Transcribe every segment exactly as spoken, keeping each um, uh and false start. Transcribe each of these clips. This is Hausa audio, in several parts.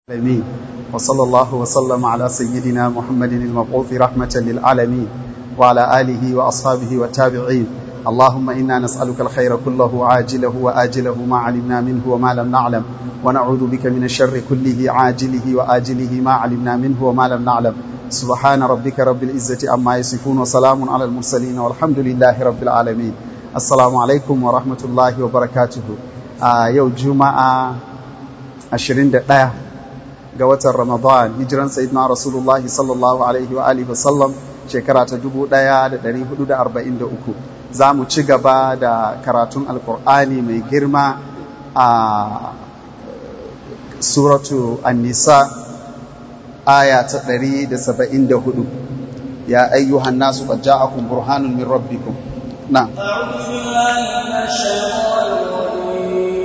العالمين وصلى الله وسلم على سيدنا محمد المبعوث رحمة للعالمين وعلى آله وأصحابه والتابعين. اللهم إنا نسألك الخير كله عاجله وآجله ما علمنا منه وما لم نعلم، ونعوذ بك من الشر كله عاجله وآجله ما علمنا منه وما لم نعلم. سبحان ربك رب العزة عما يصفون وسلام على المرسلين والحمد لله رب العالمين. السلام عليكم ورحمة الله وبركاته. آه يوم جمعة عشرين دقيقة ga watan Ramadan, hijiran sayyidina Rasulullah sallallahu alaihi wa alihi wasallam shekara ta dubu ɗaya da ɗari hudu da arba'in da uku. Za mu ci gaba da karatun Alƙur'ani mai girma a suratu An-Nisa aya ta ɗari da saba'in da hudu. Ya ayyuhan nasu qad ja'akum burhanun min rabbikum. Na'am. A'udhu billahi minash shaitanir rajim.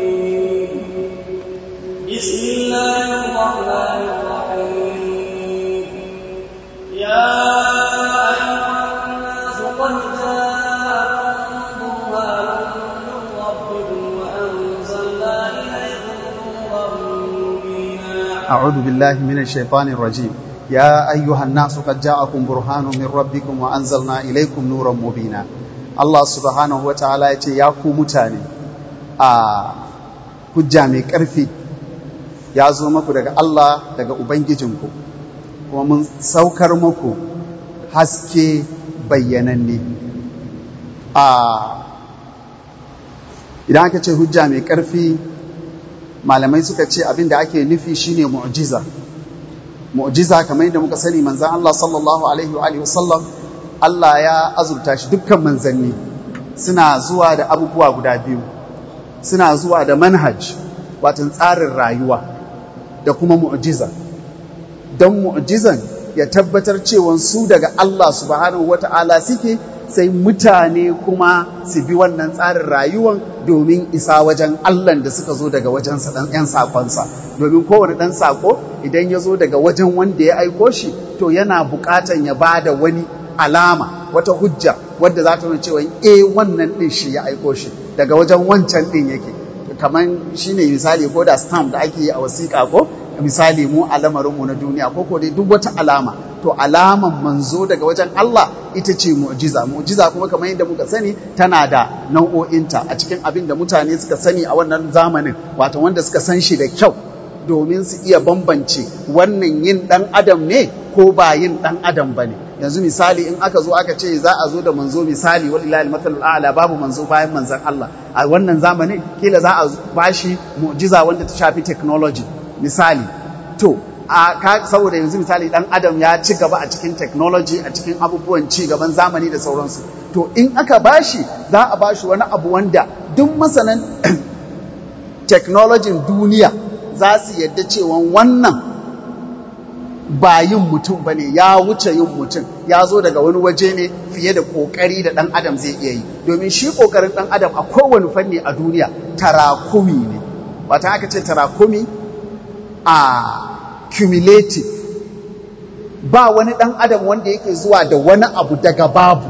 Bismillahir rahmanir rahim. Ya ayyuhan nasu qad ja'akum burhanun min rabbikum wa anzalna ilaykum nuran mubina. A'udhu billahi minash shaitanir rajim. يا أيها الناس قد جاءكم برهان من ربكم وأنزلنا إليكم نورا مبينا. Allah subhanahu wa ta'ala ya ce, ya ku mutane, a hujja mai ƙarfi ya zo maku daga Allah, daga Ubangijinku, kuma mun saukar muku haske bayyananne. Idan aka ce hujja mai ƙarfi, malamai suka ce abin da ake nufi shine mu'jiza. Mu'jiza kamar yadda muka sani manzan Allah sallallahu alaihi wa alihi wasallam, Allah ya azurta shi dukkan manzanni suna zuwa da abubuwa guda biyu, suna zuwa da manhaj, watan tsarin rayuwa, da kuma mu'jiza. Don mu'jizan ya tabbatar cewa su daga Allah subhanahu wata'ala suke, sai mutane kuma su bi wannan tsarin rayuwan domin isa wajen Allah da suka zo daga wajensa ɗan ‘yan saƙonsa. Domin kowane ɗan saƙo idan ya zo daga wajen wanda ya aiko shi, to yana buƙatan ya ba da wani alama, wata hujja wadda za ta nuna cewa eh wannan ɗin shi ya aiko shi daga wajen wancan ɗin yake. Kamar shi ne misali ko da stamp da ake yi a wasiƙa, ko misali mu a lamarinmu na duniya, ko ko dai duk wata alama, to alaman manzo daga wajen Allah ita ce mu'jiza. Mu'jiza kuma kamar yadda muka sani tana da nau'o'inta a cikin abin da mutane suka sani a wannan zamanin, wato wanda suka san shi da kyau, domin su iya bambance wannan yin ɗan adam ne ko ba yin ɗan adam ba ne. Yanzu misali in aka zo aka ce za a zo da manzo, misali walillahi al-mathalul a'la, babu manzo bayan manzon Allah a wannan zamanin, kila za a bashi mu'jiza wanda ta shafi technology misali. To a saboda yanzu misali dan adam ya ci gaba a cikin technology, a cikin abubuwan ci gaban zamani da sauransu, to in aka bashi za a bashi wani abu wanda duk masanan technology duniya za su yadda cewa wannan ba yin mutum ba ne, ya wuce yin mutum, ya zo daga wani waje ne fiye da ƙoƙari da ɗan adam zai iya yi. Domin shi ƙoƙarin ɗan adam a kowane fanni a duniya tarakumi ne. Wata aka ce tarakumi a cumulative, ba wani ɗan adam wanda yake zuwa da wani abu daga babu.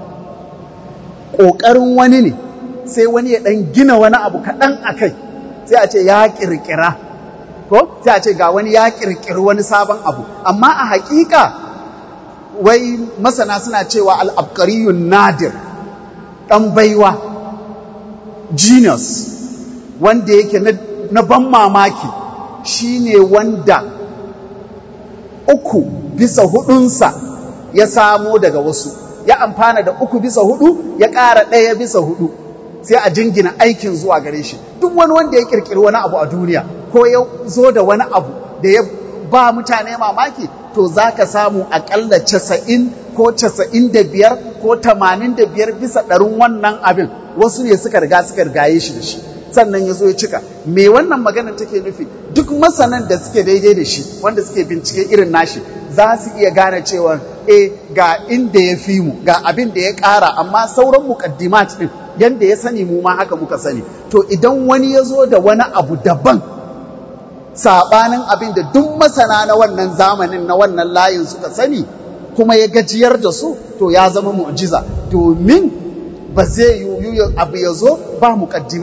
Ƙoƙarin wani ne, sai wani ya ɗan gina wani abu kaɗan a kai, sai a ce ya ƙirƙira. Ko sai a ce ga wani ya kirkiri wani sabon abu, amma a hakika wai masana suna cewa al-abqariyun nadir, dan baiwa, genius, wanda yake na ban mamaki shine wanda uku bisa hudunsa ya samo daga wasu, ya amfana da uku bisa hudu, ya ƙara ɗaya bisa hudu, sai a jingina aikin zuwa gare shi. Duk wani wanda ya kirkiri wani abu a duniya ko ya zo da wani abu da ya ba mutane mamaki, to za ka samu aƙalla casa'in ko casa'in da biyar ko tamanin da biyar bisa ɗarin wannan abin wasu ne suka riga suka rigaye shi da shi, sannan ya zo ya cika. Me wannan maganar take nufi? Duk masanan da suke daidai da shi, wanda suke bincike irin nashi, za su iya gane cewa eh ga inda ya fi mu, ga abin da ya ƙara, amma sauran muƙaddimat ɗin yanda ya sani mu ma haka muka sani. To idan wani ya zo da wani abu daban saɓanin abin da duk masana na wannan zamanin na wannan layin suka sani, kuma ya gajiyar da su, to ya zama mu'jiza, domin ba zai yiwu abu ya zo ba muƙaddimat ba.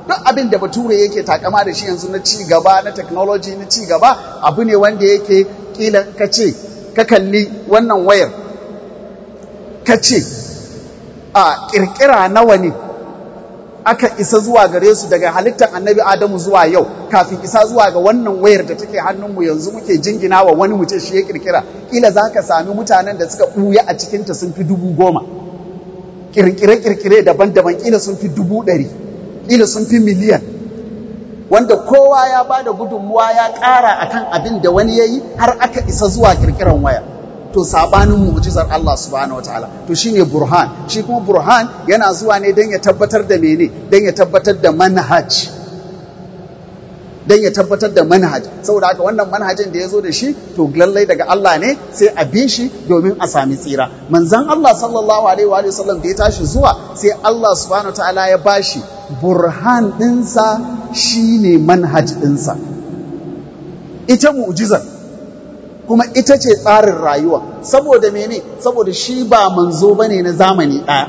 duk abin da bature yake takama da shi yanzu na ci gaba na technology na ci gaba abu ne wanda yake kila ka ce ka kalli wannan wayar ka ce a kirkira nawa ne aka isa zuwa gare su daga halittar annabi Adamu zuwa yau kafin isa zuwa ga wannan wayar da take hannunmu yanzu muke jingina wa wani mutum shi ya kirkira kila za ka sami mutanen da suka ɓuya a cikinta sun fi dubu goma kirkire-kirkire daban-daban kila sun fi dubu ɗari kila sun fi miliyan wanda kowa ya ba da gudunmuwa ya ƙara akan abin da wani ya yi har aka isa zuwa kirkiran waya to sabanin mu'jizar Allah subhanahu wataala to shine burhan shi kuma burhan yana zuwa ne dan ya tabbatar da mene dan ya tabbatar da manhaj dan ya tabbatar da manhaj saboda haka wannan manhajin da yazo da shi to lallai daga Allah ne sai a bi shi domin a sami tsira manzon Allah sallallahu alaihi wa sallam da ya tashi zuwa sai Allah subhanahu wataala ya bashi burhan dinsa shine manhaj dinsa ita mu'jizar kuma ita ce tsarin rayuwa saboda mene saboda shi ba manzo bane na zamani ɗaya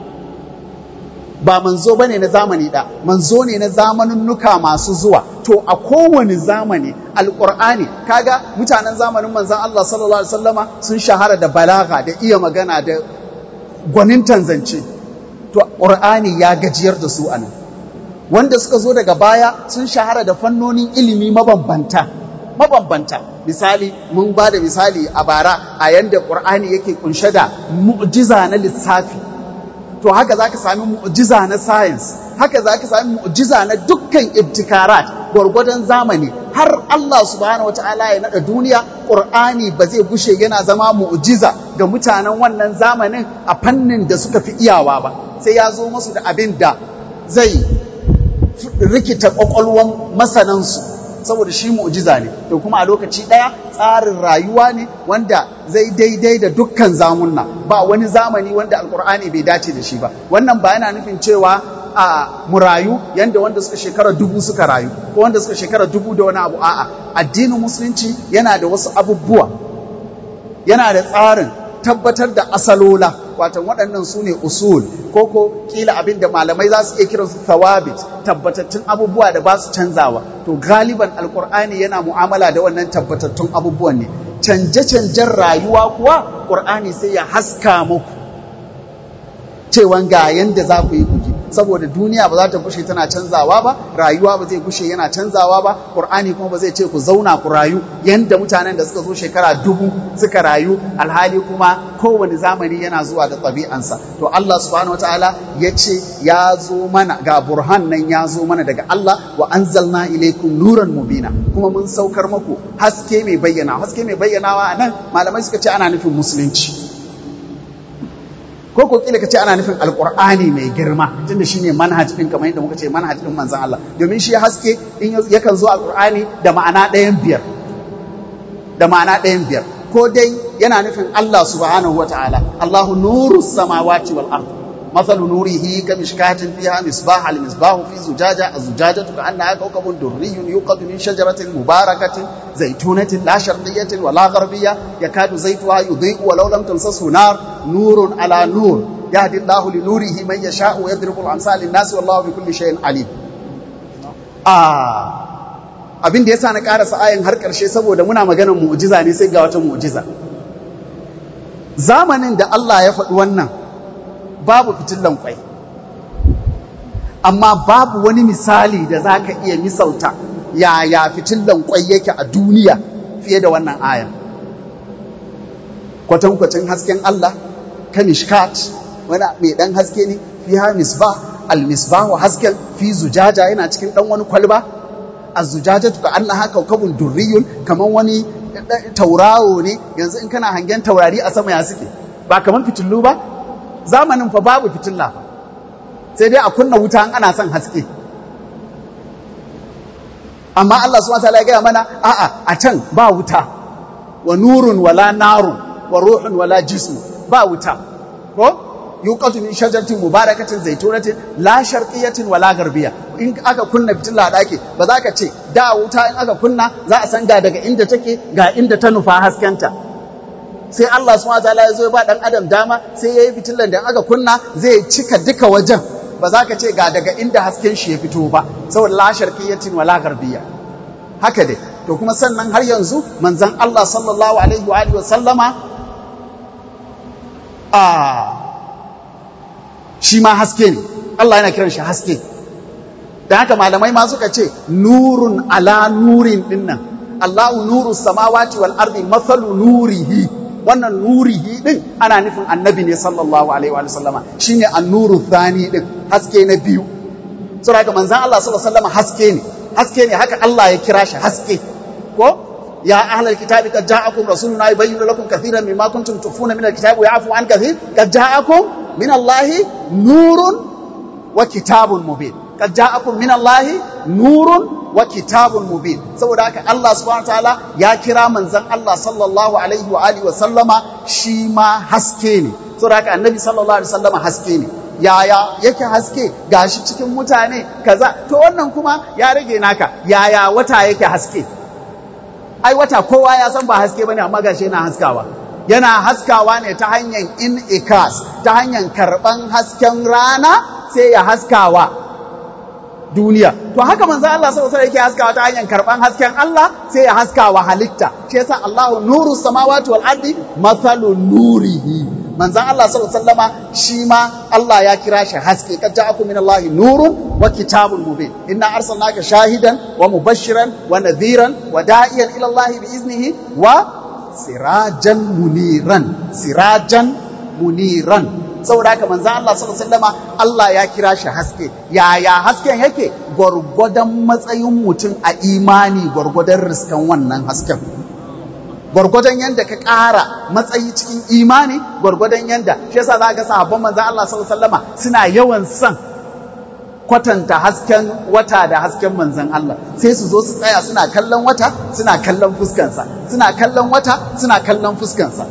ba manzo bane na zamani ɗaya manzo ne na zamaninnuka masu zuwa to a kowane zamani alqur'ani kaga mutanen zamanin manzon Allah sallallahu alaihi wasallama sun shahara da balaga da iya magana da gwanin tanzance to qur'ani ya gajiyar da su anan wanda suka zo daga baya sun shahara da fannonin ilimi mabambanta mabambanta misali mun ba da misali a bara a yanda ƙur'ani yake kunshe da mu'jiza na lissafi to haka zaka sami mu'jiza na science haka zaka sami mu'jiza na dukkan ibtikarat gwargwadon zamani har Allah subhanahu wataala ya nada duniya ƙur'ani ba zai gushe yana zama mu'jiza ga mutanen wannan zamanin a fannin da suka fi iyawa ba sai ya zo musu da abin da zai rikita ƙwaƙwalwan masanansu saboda shi mu'jiza ne to kuma a lokaci daya tsarin rayuwa ne wanda zai daidai da dukkan zamunna ba wani zamani wanda alkur'ani bai dace da shi ba wannan ba yana nufin cewa a mu rayu yanda wanda suka shekara dubu suka rayu ko wanda suka shekara dubu da wani abu a'a addinin musulunci yana da wasu abubuwa yana da tsarin tabbatar da asalola watan waɗannan su ne usul ko ko kila abin da malamai za su iya kiransu thawabit tabbatattun abubuwa da ba su canzawa to galiban alkur'ani yana mu'amala da wannan tabbatattun abubuwan ne canje-canjen rayuwa kuwa ƙur'ani sai ya haska muku cewan ga yanda za ku yi kuki saboda duniya ba za ta gushe tana canzawa ba rayuwa ba zai gushe yana canzawa ba Qur'ani kuma ba zai ce ku zauna ku rayu yanda mutanen da suka zo shekara dubu suka rayu alhali kuma kowane zamani yana zuwa da ɗabi'ansa to Allah subhanahu wataala ya ce ya zo mana ga burhan nan ya zo mana daga Allah wa anzalna ilaykum nuran mubina kuma mun saukar muku haske mai bayyana haske mai bayyanawa anan malamai suka ce ana nufin musulunci ko ko kila kace ana nufin alqur'ani mai girma tunda shine manhaj din kamar yadda muka ce manhaj din manzon Allah domin shi haske in yakan zo alqur'ani da ma'ana ɗayan biyar da ma'ana ɗayan biyar ko dai yana nufin Allah subhanahu wataala Allahu nurus samawati wal ard مثل نوره كمشكاة فيها مصباح المصباح في زجاجة الزجاجة كأنها كوكب دري يوقد من شجرة مباركة زيتونة لا شرقية ولا غربية يكاد زيتها يضيء ولو لم تمسسه نار نور على نور يهدي الله لنوره من يشاء ويضرب الأمثال للناس والله بكل شيء عليم آه abin da yasa na karasa ayin har karshe saboda muna maganar mu'jiza ne sai ga wata mu'jiza zamanin da Allah ya faɗi wannan babu fitillan kwai amma babu wani misali da za ka iya misalta yaya fitillan kwai yake a duniya fiye da wannan ayan kwatankwacin hasken Allah ka mishkat wani mai dan haske ne fiha misbah al misbah hasken fi zujaja yana cikin dan wani kwalba az-zujajatu ka annaha kawkabun durriyun kaman wani tauraro ne yanzu in kana hangen taurari a sama ya suke ba kaman fitillu ba zamanin fa babu fitilla fa sai dai a kunna wuta ana son haske amma Allah subhanahu wataala ya gaya mana a'a a can ba wuta wa nurun wala narun wa ruhun wala jism ba wuta ko yuqatu min shajaratin mubarakatin zaitunatin la sharqiyatin wala garbiya in aka kunna fitilla dake ba za ka ce da wuta in aka kunna za a san ga daga inda take ga inda ta nufa haskenta sai Allah subhanahu wataala ya zo ba dan adam dama sai yayi fitilan da aka kunna zai cika duka wajen ba za ka ce ga daga inda hasken shi ya fito ba saboda la sharqiyyatin wala gharbiyya haka dai to kuma sannan har yanzu manzon Allah sallallahu alaihi wa alihi wa sallama a shi ma haske ne Allah yana kiran shi haske da haka malamai ma suka ce nurun ala nurin dinnan Allahu nuru samawati wal ardi mathalu nurihi wannan nurihi din ana nufin annabi ne sallallahu alaihi wa sallama shine an-nuru thani din haske na biyu saboda haka manzon Allah sallallahu alaihi wa sallama haske ne haske ne haka Allah ya kira shi haske ko ya ahlal kitabi qad ja'akum rasuluna yubayyinu lakum katiran mimma kuntum tukhfuna min al-kitabi wa ya'fu an kathir qad ja'akum min Allahi nurun wa kitabun mubin qad ja'akum min Allahi nurun wa kitabun mubin saboda haka Allah subhanahu wataala ya kira manzon Allah sallallahu alaihi wa alihi wa sallama shi ma haske ne saboda haka annabi sallallahu alaihi wa sallama haske ne yaya yake haske gashi cikin mutane kaza to wannan kuma ya rage naka yaya wata yake haske ai wata kowa ya san ba haske bane amma gashi yana haskawa yana haskawa ne ta hanyar in-ikas ta hanyar karban hasken rana sai ya haskawa duniya to haka manzo Allah sallallahu alaihi wasallam yake haskawa ta hanyar karban hasken Allah sai ya haskawa halitta shi yasa Allahu nuru samawati wal ardi mathalu nurihi manzo Allah sallallahu alaihi wasallama shi ma Allah ya kira shi haske kad ja'akum min Allahi nurun wa kitabun mubin inna arsalnaka shahidan wa mubashiran wa nadhiran wa da'iyan ila Allahi bi iznihi wa sirajan muniran sirajan muniran saboda haka manzo Allah sallallahu alaihi wasallama Allah ya kira shi haske yaya hasken yake gurgudan matsayin mutum a imani gurgudan riskan wannan hasken gurgudan yanda ka ƙara matsayi cikin imani gurgudan yanda shi yasa za ga sahabban manzo Allah sallallahu alaihi wasallama suna yawan son kwatanta hasken wata da hasken manzon Allah sai su zo su tsaya suna kallon wata suna kallon fuskansa suna kallon wata suna kallon fuskansa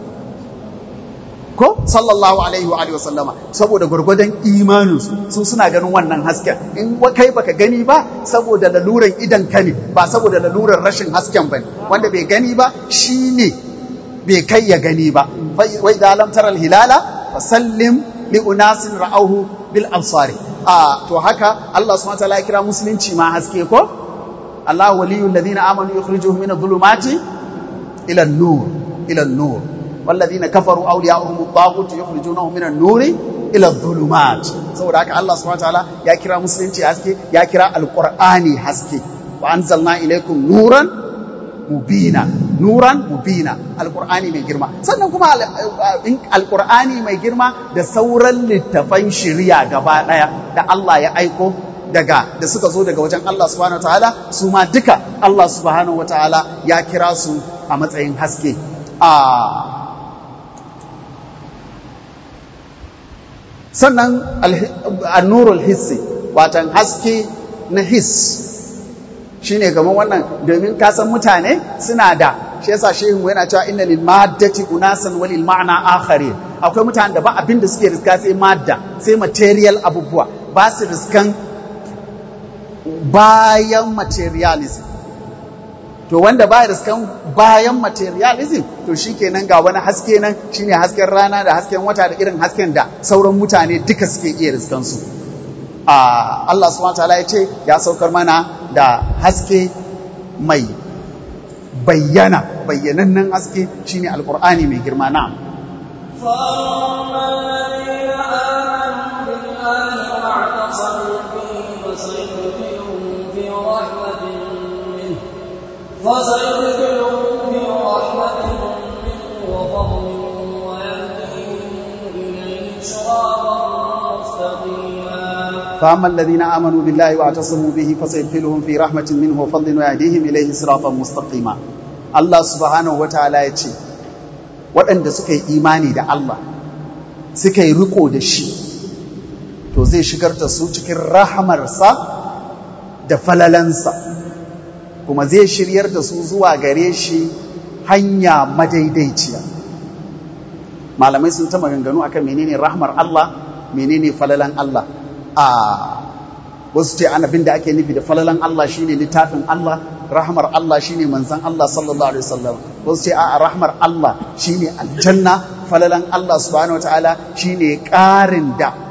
ko sallallahu alaihi wa alihi wasallama saboda gurgudan imaninsu su suna ganin wannan hasken in kai baka gani ba saboda laluran idan ka ne ba saboda laluran rashin hasken bane wanda bai gani ba shine bai kai ya gani ba wai da lam taral hilala fasallim li unasin ra'awhu bil absari a to haka Allah subhanahu wa ta'ala ya kira musulunci ma haske ko Allahu waliyul ladina amanu yukhrijuhum min adh-dhulumati ila an-nur ila an-nur والذين كفروا أولياؤهم الطاغوت يخرجونهم من النور إلى الظلمات saboda haka Allah subhanahu wataala ya kira musulunci haske ya kira alqur'ani haske wa anzalna ilaykum nuran mubina nuran mubina alqur'ani mai girma sannan kuma alqur'ani mai girma da sauran littafan shari'a gaba daya da Allah ya aiko daga da suka zo daga wajen Allah subhanahu wataala su ma duka Allah subhanahu wataala ya kira su a matsayin haske a sannan annurul hissi watan haske na his shine kamar wannan domin kasan mutane suna da shi yasa shehu yana cewa inna lil maddati unasan walil ma'na akharin akwai mutane da ba abin da suke riska sai madda sai material abubuwa ba su riskan bayan materialism to wanda ba riskan bayan materialism to shikenan ga wani haske nan shine hasken rana da hasken wata da irin hasken da sauran mutane duka suke iya riskan su a Allah subhanahu wataala ya ce ya saukar mana da haske mai bayyana bayyanannen haske shine alqur'ani mai girma na فسيدخلهم في رحمة منه وفضل ويهديهم إليه صراطا مستقيما فأما الذين آمنوا بالله واعتصموا به فسيدخلهم في رحمة منه وفضل ويهديهم إليه صراطا مستقيما الله سبحانه وتعالى يتي waɗanda suka yi imani da Allah suka yi riko da shi to zai shigar da su cikin rahamarsa da falalansa kuma zai shiryar da su zuwa gare shi hanya madaidaiciya malamai sun ta maganganu akan menene rahmar Allah menene falalan Allah a wasu ce an abin da ake nufi da falalan Allah shine littafin Allah rahmar Allah shine manzon Allah sallallahu alaihi wasallam wasu ce a rahmar Allah shine aljanna falalan Allah subhanahu wataala shine ƙarin da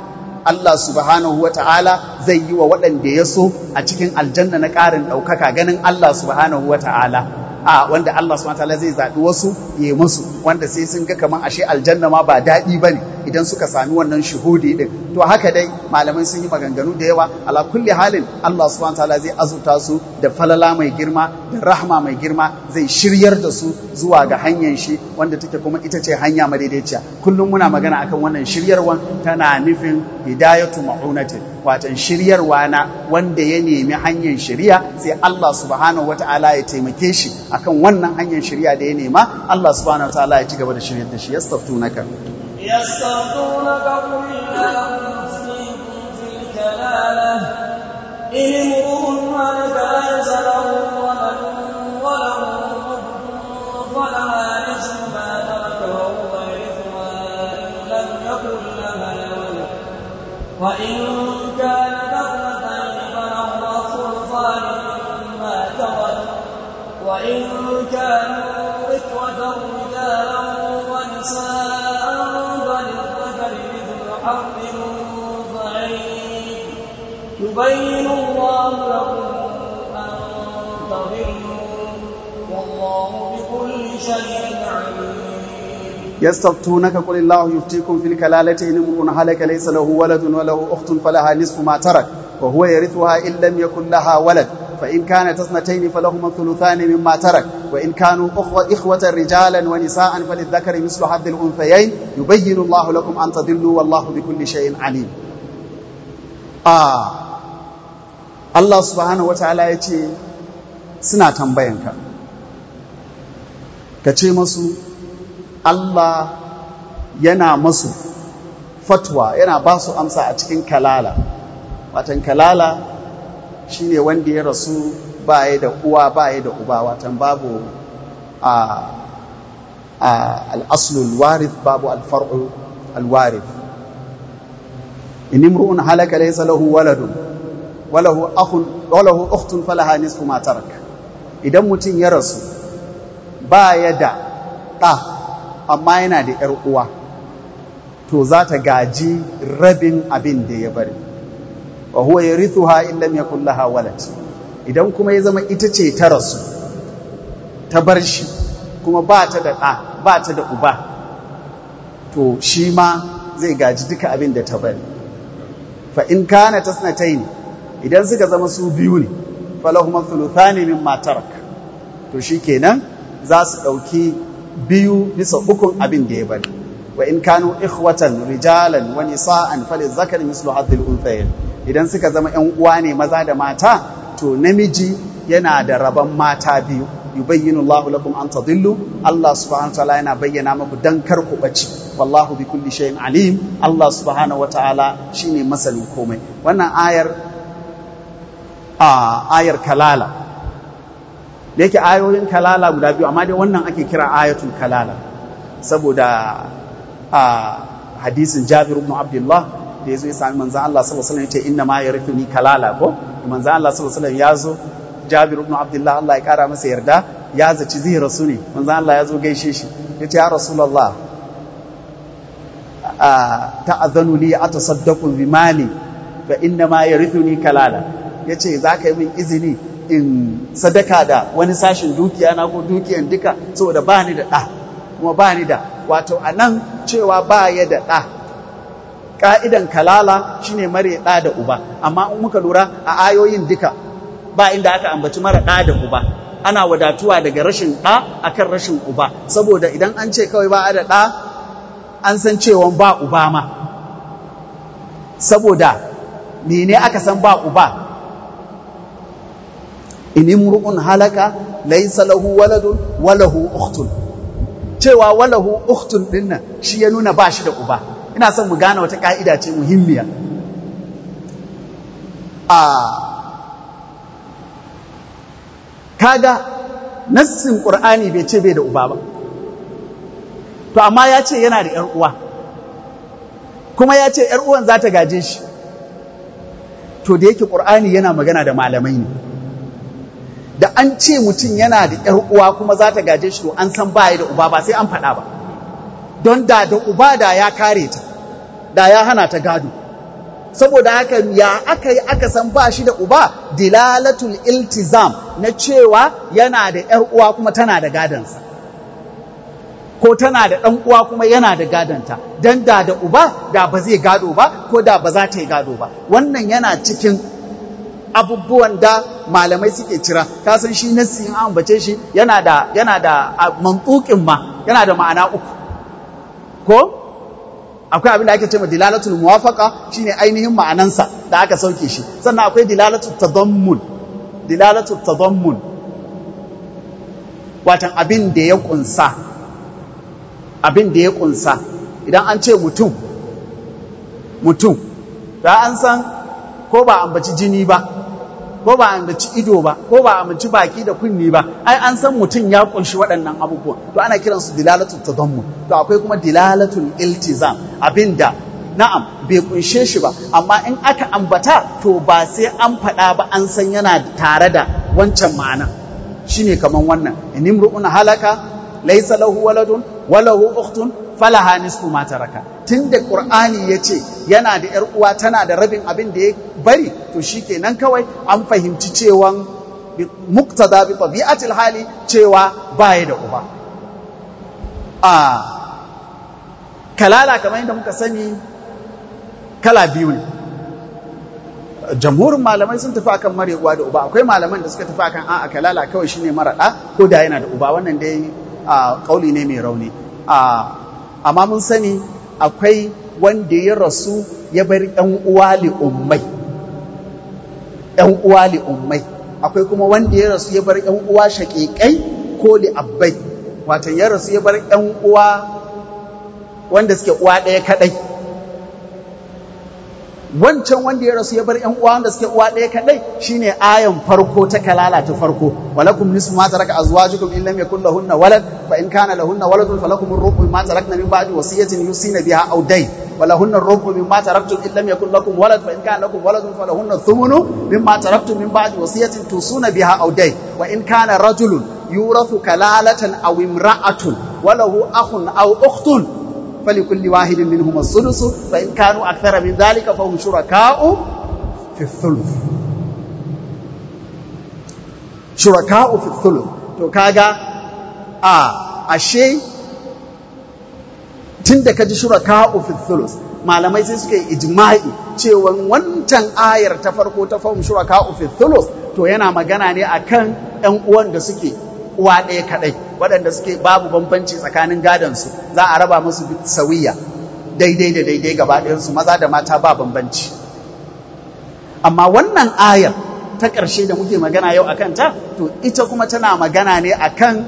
Allah subhanahu wa ta'ala zai yi wa waɗanda ya so a cikin aljanna na ƙarin ɗaukaka ganin Allah subhanahu wa ta'ala a wanda Allah subhanahu wa ta'ala zai zaɓi wasu ya yi musu wanda sai sun ga kamar ashe aljanna ma ba daɗi ba ne idan suka sami wannan shuhudi ɗin to haka dai malamai sun yi maganganu da yawa ala kulli halin Allah subhanahu wa ta'ala zai azurta su da falala mai girma da rahma mai girma zai shiryar da su zuwa ga hanyar shi wanda take kuma ita ce hanya madaidaiciya kullum muna magana akan wannan shiryarwan tana nufin hidayatu ma'unatin watan shiryarwa na wanda ya nemi hanyar shiriya sai Allah subhanahu wata'ala ya taimake shi akan wannan hanyar shiriya da ya nema Allah subhanahu wata'ala ya ci gaba da shiryar da shi yastaftunaka yastaftunaka qul illahu yuftikum fil kalalah in imru'un halaka laysa lahu waladun wa lahu ukhtun falaha nisfu ma taraka wa huwa yarithuha in lam yakun laha walad wa in كانت اثنتين فلهما الثلثان مما ترك وإن كانوا إخوة رجالا ونساء فللذكر مثل حظ الأنثيين يبين الله لكم أن تضلوا والله بكل شيء عليم يستفتونك قل الله يفتيكم في الكلالة إن امرؤ هلك ليس له ولد وله أخت فلها نصف ما ترك وهو يرثها إن لم يكن لها ولد فإن كانت اثنتين فلهما الثلثان مما ترك وإن كانوا إخوة رجالا ونساء فللذكر مثل حظ الأنثيين يبين الله لكم أن تضلوا والله بكل شيء عليم آه الله سبحانه وتعالى يتي سنة تنبينك كتي مسو Allah yana masu fatwa yana ba su amsa a cikin kalala watan kalala shine wanda ya rasu baya da uwa baya da uba watan babu a al-aslul warith babu al-far'u al-warith in imru'un halaka laysa lahu waladun wa lahu akhun wa lahu ukhtun falaha nisfu ma tarak idan mutun ya rasu baya da ɗa amma yana da ‘yar uwa, to za ta gaji rabin abin da ya bari. Wa huwa ya rithu ha in lam yakun laha walad. Idan kuma ya zama ita ce ta rasu, ta bar shi, kuma ba ta da ɗa, ba ta da uba, to shi ma zai gaji duka abin da ta bari. Fa in kana tasnatayn idan suka zama su biyu ne, falahuma thuluthani mimma tarak. To shikenan za su ɗauki biyu bisa ukun abin da ya bari wa in kanu ikhwatan rijalan wa nisaan falizakari mislu hadhil unthayayn idan suka zama ƴan uwa ne maza da mata to namiji yana da rabon mata biyu yubayyinu Allahu lakum an tadillu Allah subhanahu wa ta'ala yana bayyana muku dan kar ku bace wallahu bi kulli shay'in alim Allah subhanahu wa ta'ala shine masalin komai wannan ayar a ayar kalala da yake ayoyin kalala guda biyu amma dai wannan ake kira ayatul kalala saboda a hadisin Jabir ibn Abdullah da yazo ya sami manzon Allah sallallahu alaihi wasallam yace inna ma yarithuni kalala ko manzon Allah sallallahu alaihi wasallam yazo Jabir ibn Abdullah Allah ya kara masa yarda ya zaci zai rasu ne manzon Allah yazo gaishe shi yace ya rasulullah a ta'adhanu li atasaddaqu bi mali fa inna ma yarithuni kalala yace zaka yi min izini in sadaka da wani sashin dukiya na ko dukiyan duka saboda ba ni da ɗa kuma ba ni da wato a nan cewa ba ya da ɗa ƙa'idan kalala shine mare ɗa da uba amma in muka lura a ayoyin duka ba inda aka ambaci mara ɗa da uba ana wadatuwa daga rashin ɗa akan rashin uba saboda idan an ce kawai ba a da ɗa an san cewa ba uba ma saboda mene aka san ba uba in imru'un halaka laysa lahu waladun wa lahu ukhtun cewa walahu ukhtun dinnan shi ya nuna ba shi da uba ina son mu gane wata ka'ida ce muhimmiya a kaga nassin qur'ani bai ce bai da uba ba to amma ya ce yana da yar uwa kuma ya ce yar uwan za ta gaje shi to da yake qur'ani yana magana da malamai ne da an ce mutum yana da ‘yar uwa kuma za ta gaje shi to an san baya da uba ba sai an faɗa ba don da da uba da ya kare ta da ya hana ta gado saboda haka ya aka yi aka san ba shi da uba dilalatul iltizam na cewa yana da ‘yar uwa kuma tana da gadansa ko tana da ɗan uwa kuma yana da gadanta don da da uba da ba zai gado ba ko da ba za ta yi gado ba wannan yana cikin abubuwan da malamai suke cira ka san shi nassi in an bace shi yana da yana da mantuqin ma yana da ma'ana uku ko akwai abin da ake cewa dilalatul muwafaqa shine ainihin ma'anansa da aka sauke shi sannan akwai dilalatul tadammun dilalatul tadammun watan abin da ya kunsa abin da ya kunsa idan an ce mutum mutum da an san ko ba ambaci jini ba ko ba ambaci ido ba ko ba ambaci baki da kunni ba ai an san mutum ya kunshi waɗannan abubuwan to ana kiransu dilalatul tadammun to akwai kuma dilalatul iltizam abinda na'am bai kunshe shi ba amma in aka ambata to ba sai an faɗa ba an san yana tare da wancan ma'ana shine kaman wannan inimru'un halaka laysa lahu waladun wa lahu ukhtun falaha nisfu ma taraka tunda qur'ani yace yana da yar uwa tana da rabin abin da ya bari to shikenan kawai an fahimci cewa muqtada bi tabi'atil hali cewa baya da uba a kalala kamar yadda muka sani kala biyu ne jamhurin malamai sun tafi akan mare uwa da uba akwai malaman da suka tafi akan a'a kalala kawai shine mara da ko da yana da uba wannan dai kauli ne mai rauni amma mun sani akwai wanda ya rasu ya bar ‘yan uwa li'ummai ‘yan uwa li'ummai akwai kuma wanda ya rasu ya bar ‘yan uwa shaƙiƙai ko li'abbai watan ya rasu ya bar ‘yan uwa wanda suke uwa ɗaya kaɗai wancan wanda ya rasu ya bar ƴan uwa wanda suke uwa ɗaya kadai shine ayan farko ta kalala ta farko walakum nisfu ma taraka azwajukum in lam yakul lahunna walad fa in kana lahunna waladun falakum ar-rubu mimma tarakna min ba'di wasiyatin yusina biha aw dayn walahunna ar-rubu mimma taraktum in lam yakul lakum walad fa in kana lakum waladun falahunna ath-thumnu mimma taraktum min ba'di wasiyatin tusuna biha aw dayn wa in kana rajulun yurathu kalalatan aw imra'atun walahu akhun aw ukhtun فلكل واحد منهم السدس فإن كانوا أكثر من ذلك فهم شركاء في الثلث شركاء في الثلث to kaga a ashe tunda kaji shuraka'u fi thuluth malamai sai suka yi ijma'i cewa wancan ayar ta farko ta fahim shuraka'u fi thuluth to yana magana ne akan ƴan uwan da suke uwa ɗaya kaɗai waɗanda suke babu bambanci tsakanin gadonsu za a raba musu sawiya daidai da daidai gaba ɗayansu maza da mata ba bambanci amma wannan ayar ta ƙarshe da muke magana yau a kanta to ita kuma tana magana ne a kan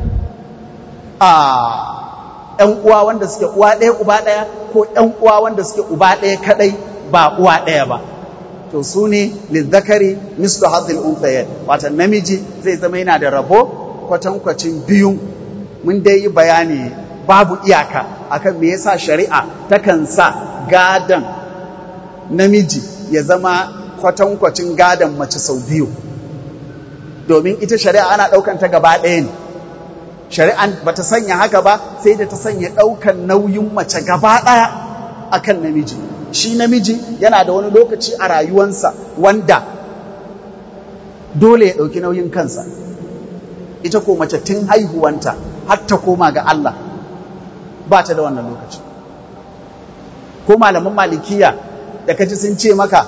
‘yan uwa wanda suke uwa ɗaya uba ɗaya ko ‘yan uwa wanda suke uba ɗaya kaɗai ba uwa ɗaya ba to su ne lizzakari mislu hadhil unthayayn watan namiji zai zama yana da rabo kwatankwacin biyu mun dai yi bayani babu iyaka akan me yasa shari'a takan sa gadan namiji ya zama kwatankwacin gadan mace sau biyu domin ita shari'a ana ɗaukan ta gaba ɗaya ne shari'an bata sanya haka ba sai da ta sanya ɗaukan nauyin mace gaba ɗaya akan namiji shi namiji yana da wani lokaci a rayuwansa wanda dole ya ɗauki nauyin kansa ita ko mace tun haihuwanta har ta koma ga Allah ba ta da wannan lokaci ko malaman malikiya da kaji sun ce maka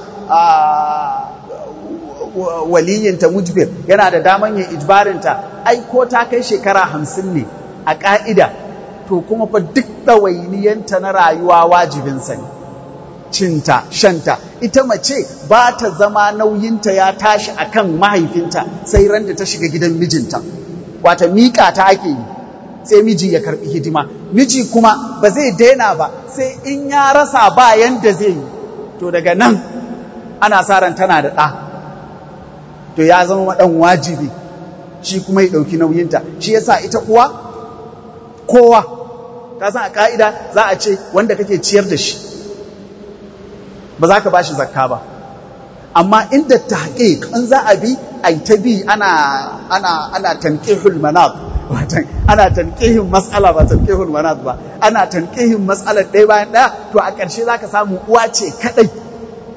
waliyinta mujbir yana da daman yin ijbarinta ai ko ta kai shekara hamsin ne a ƙa'ida to kuma fa duk ɗawainiyanta na rayuwa wajibinsa ne cinta shanta ita mace ba ta zama nauyinta ya tashi akan mahaifinta sai ran da ta shiga gidan mijinta wata miƙa ta ake yi sai miji ya karɓi hidima miji kuma ba zai daina ba sai in ya rasa ba yanda zai yi to daga nan ana sa ran tana da ɗa to ya zama maɗan wajibi shi kuma ya ɗauki nauyinta shi yasa ita uwa kowa ka san a ƙa'ida za a ce wanda kake ciyar da shi ba za ka ba shi zakka ba amma inda tahqiq in za a bi ai ta bi ana ana ana tanqihul manat watan ana tanqihin mas'ala ba tanqihul manat ba ana tanqihin mas'alar ɗaya bayan ɗaya to a ƙarshe zaka samu uwa ce kadai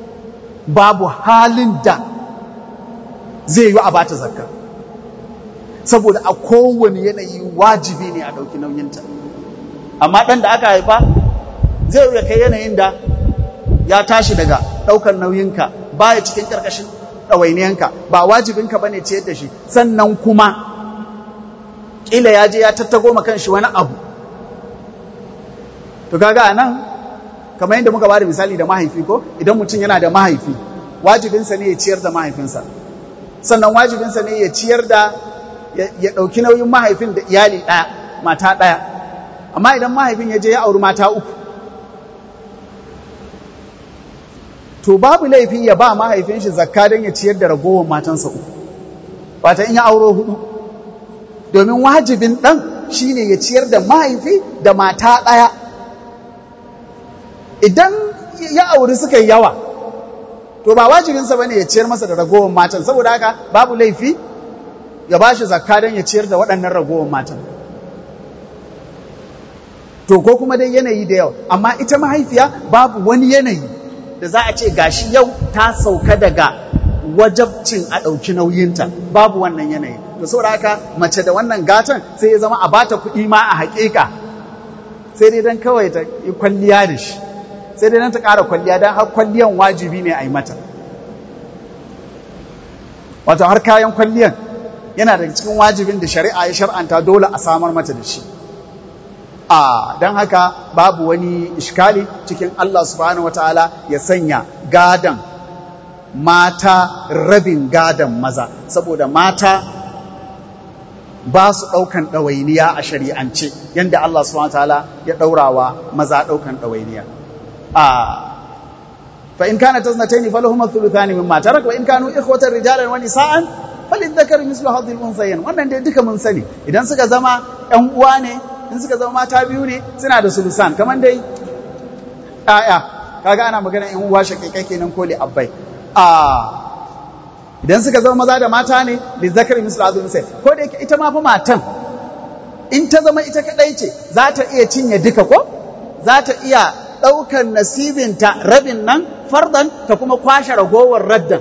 babu halin da zai yi a bata zakka, saboda a kowane yanayi wajibi ne a ɗauki nauyinta. Amma ɗan da aka haifa zai iya kai yanayin da ya tashi daga ɗaukar nauyinka, baya cikin ƙarƙashin ɗawainiyanka, ba wajibinka ba ne ciyar da shi, sannan kuma ƙila ya je ya tattago ma kanshi wani abu. To kaga a nan, kamar yadda muka ba da misali da mahaifi ko, idan mutum yana da mahaifi, wajibinsa ne ya ciyar da mahaifinsa, sannan wajibinsa ne ya ciyar da ya ɗauki nauyin mahaifin da iyali ɗaya, mata ɗaya. Amma idan mahaifin ya je ya auri mata uku, to babu laifi ya ba mahaifin shi zakka don ya ciyar da ragowar matansa uku, wata in ya auro hudu, domin wajibin ɗan shi ne ya ciyar da mahaifi da mata ɗaya. Idan ya auri suka yi yawa, to ba wajibinsa ba ne ya ciyar masa da ragowar matan, saboda haka babu laifi ya ba shi zakka don ya ciyar da waɗannan ragowar matan. To ko kuma dai yanayi da yawa, amma ita mahaifiya babu wani yanayi da za a ce gashi yau ta sauka daga wajabcin a ɗauki nauyinta, babu wannan yanayi. To saboda haka mace da wannan gatan sai ya zama a bata kuɗi ma a haƙiƙa, sai dai don kawai ta yi kwalliya da shi, sai dai don ta ƙara kwalliya, don har kwalliyan wajibi ne a yi mata. Wato har kayan kwalliyan yana daga cikin wajibin da shari'a ya shar'anta dole a samar mata da shi. A don haka babu wani iskali cikin Allah subhanahu wataala ya sanya gadan mata rabin gadan maza, saboda mata ba su ɗaukan ɗawainiya a shari'ance yadda Allah subhanahu wataala ya ɗaurawa maza ɗaukan ɗawainiya. Fa in kana taznataini falahuma thuluthani mimma tarak wa in kanu ikhwatan rijalan wa nisaan falidhakari mislu hadhil unthayayn. Wannan dai duka mun sani, idan suka zama ƴan uwa ne, in suka zama mata biyu ne, suna da sulusan, kamar dai ƴaƴa, kaga ana magana ƴan uwa shaqiqai kenan ko li abbai. Idan suka zama maza da mata ne, lidhakari mislu hadhil unthayayn. Ko da yake ita ma fa matan in ta zama ita kadai ce, za ta iya cinye duka ko? Za ta iya ɗaukar nasibinta rabin nan fardan, ta kuma kwashe ragowar raddan.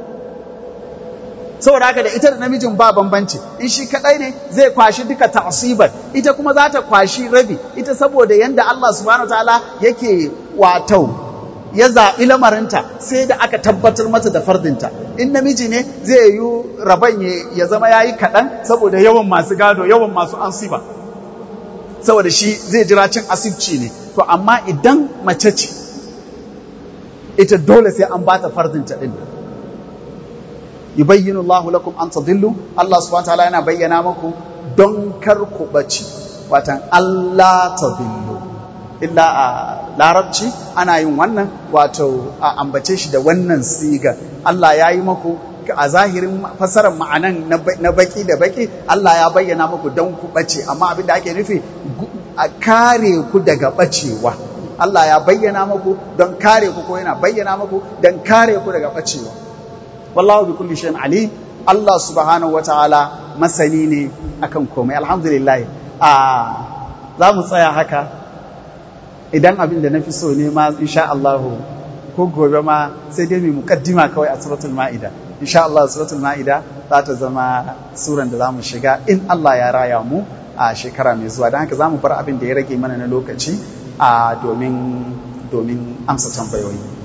Saboda haka da ita da namijin ba bambanci, in shi kadai ne zai kwashi duka ta'siban, ita kuma za ta kwashi rabi, ita saboda yanda Allah subhanahu wataala yake wato ya zaɓi lamarinta sai da aka tabbatar mata da fardinta. In namiji ne zai yi rabon ya zama yayi kaɗan saboda yawan masu gado, yawan masu ansiba, saboda shi zai jira cin asibci ne. To amma idan mace ce, ita dole sai an bata fardinta din. Yubayyinu Allahu lakum an tadillu, Allah subhanahu wataala yana bayyana muku don kar ku bace, watan Allah tadillu. Illa a larabci ana yin wannan, wato a ambace shi da wannan siga. Allah ya yi muku a zahirin fasarar ma'anan na baki da baki, Allah ya bayyana muku don ku bace, amma abin da ake nufi a kare ku daga bacewa. Allah ya bayyana muku don kare ku, ko yana bayyana muku don kare ku daga bacewa. Wallahu bi kulli shay'in alim. Allah subhanahu wataala masani ne akan komai. Alhamdulillah. A za mu tsaya haka, idan abin da nafi so ne ma insha Allah ko gobe ma sai dai mu mukaddima kawai a suratul maida. Insha Allah suratul maida za ta zama suran da zamu shiga in Allah ya raya mu a shekara mai zuwa. Dan haka zamu bar abin da ya rage mana na lokaci a domin domin amsa tambayoyi.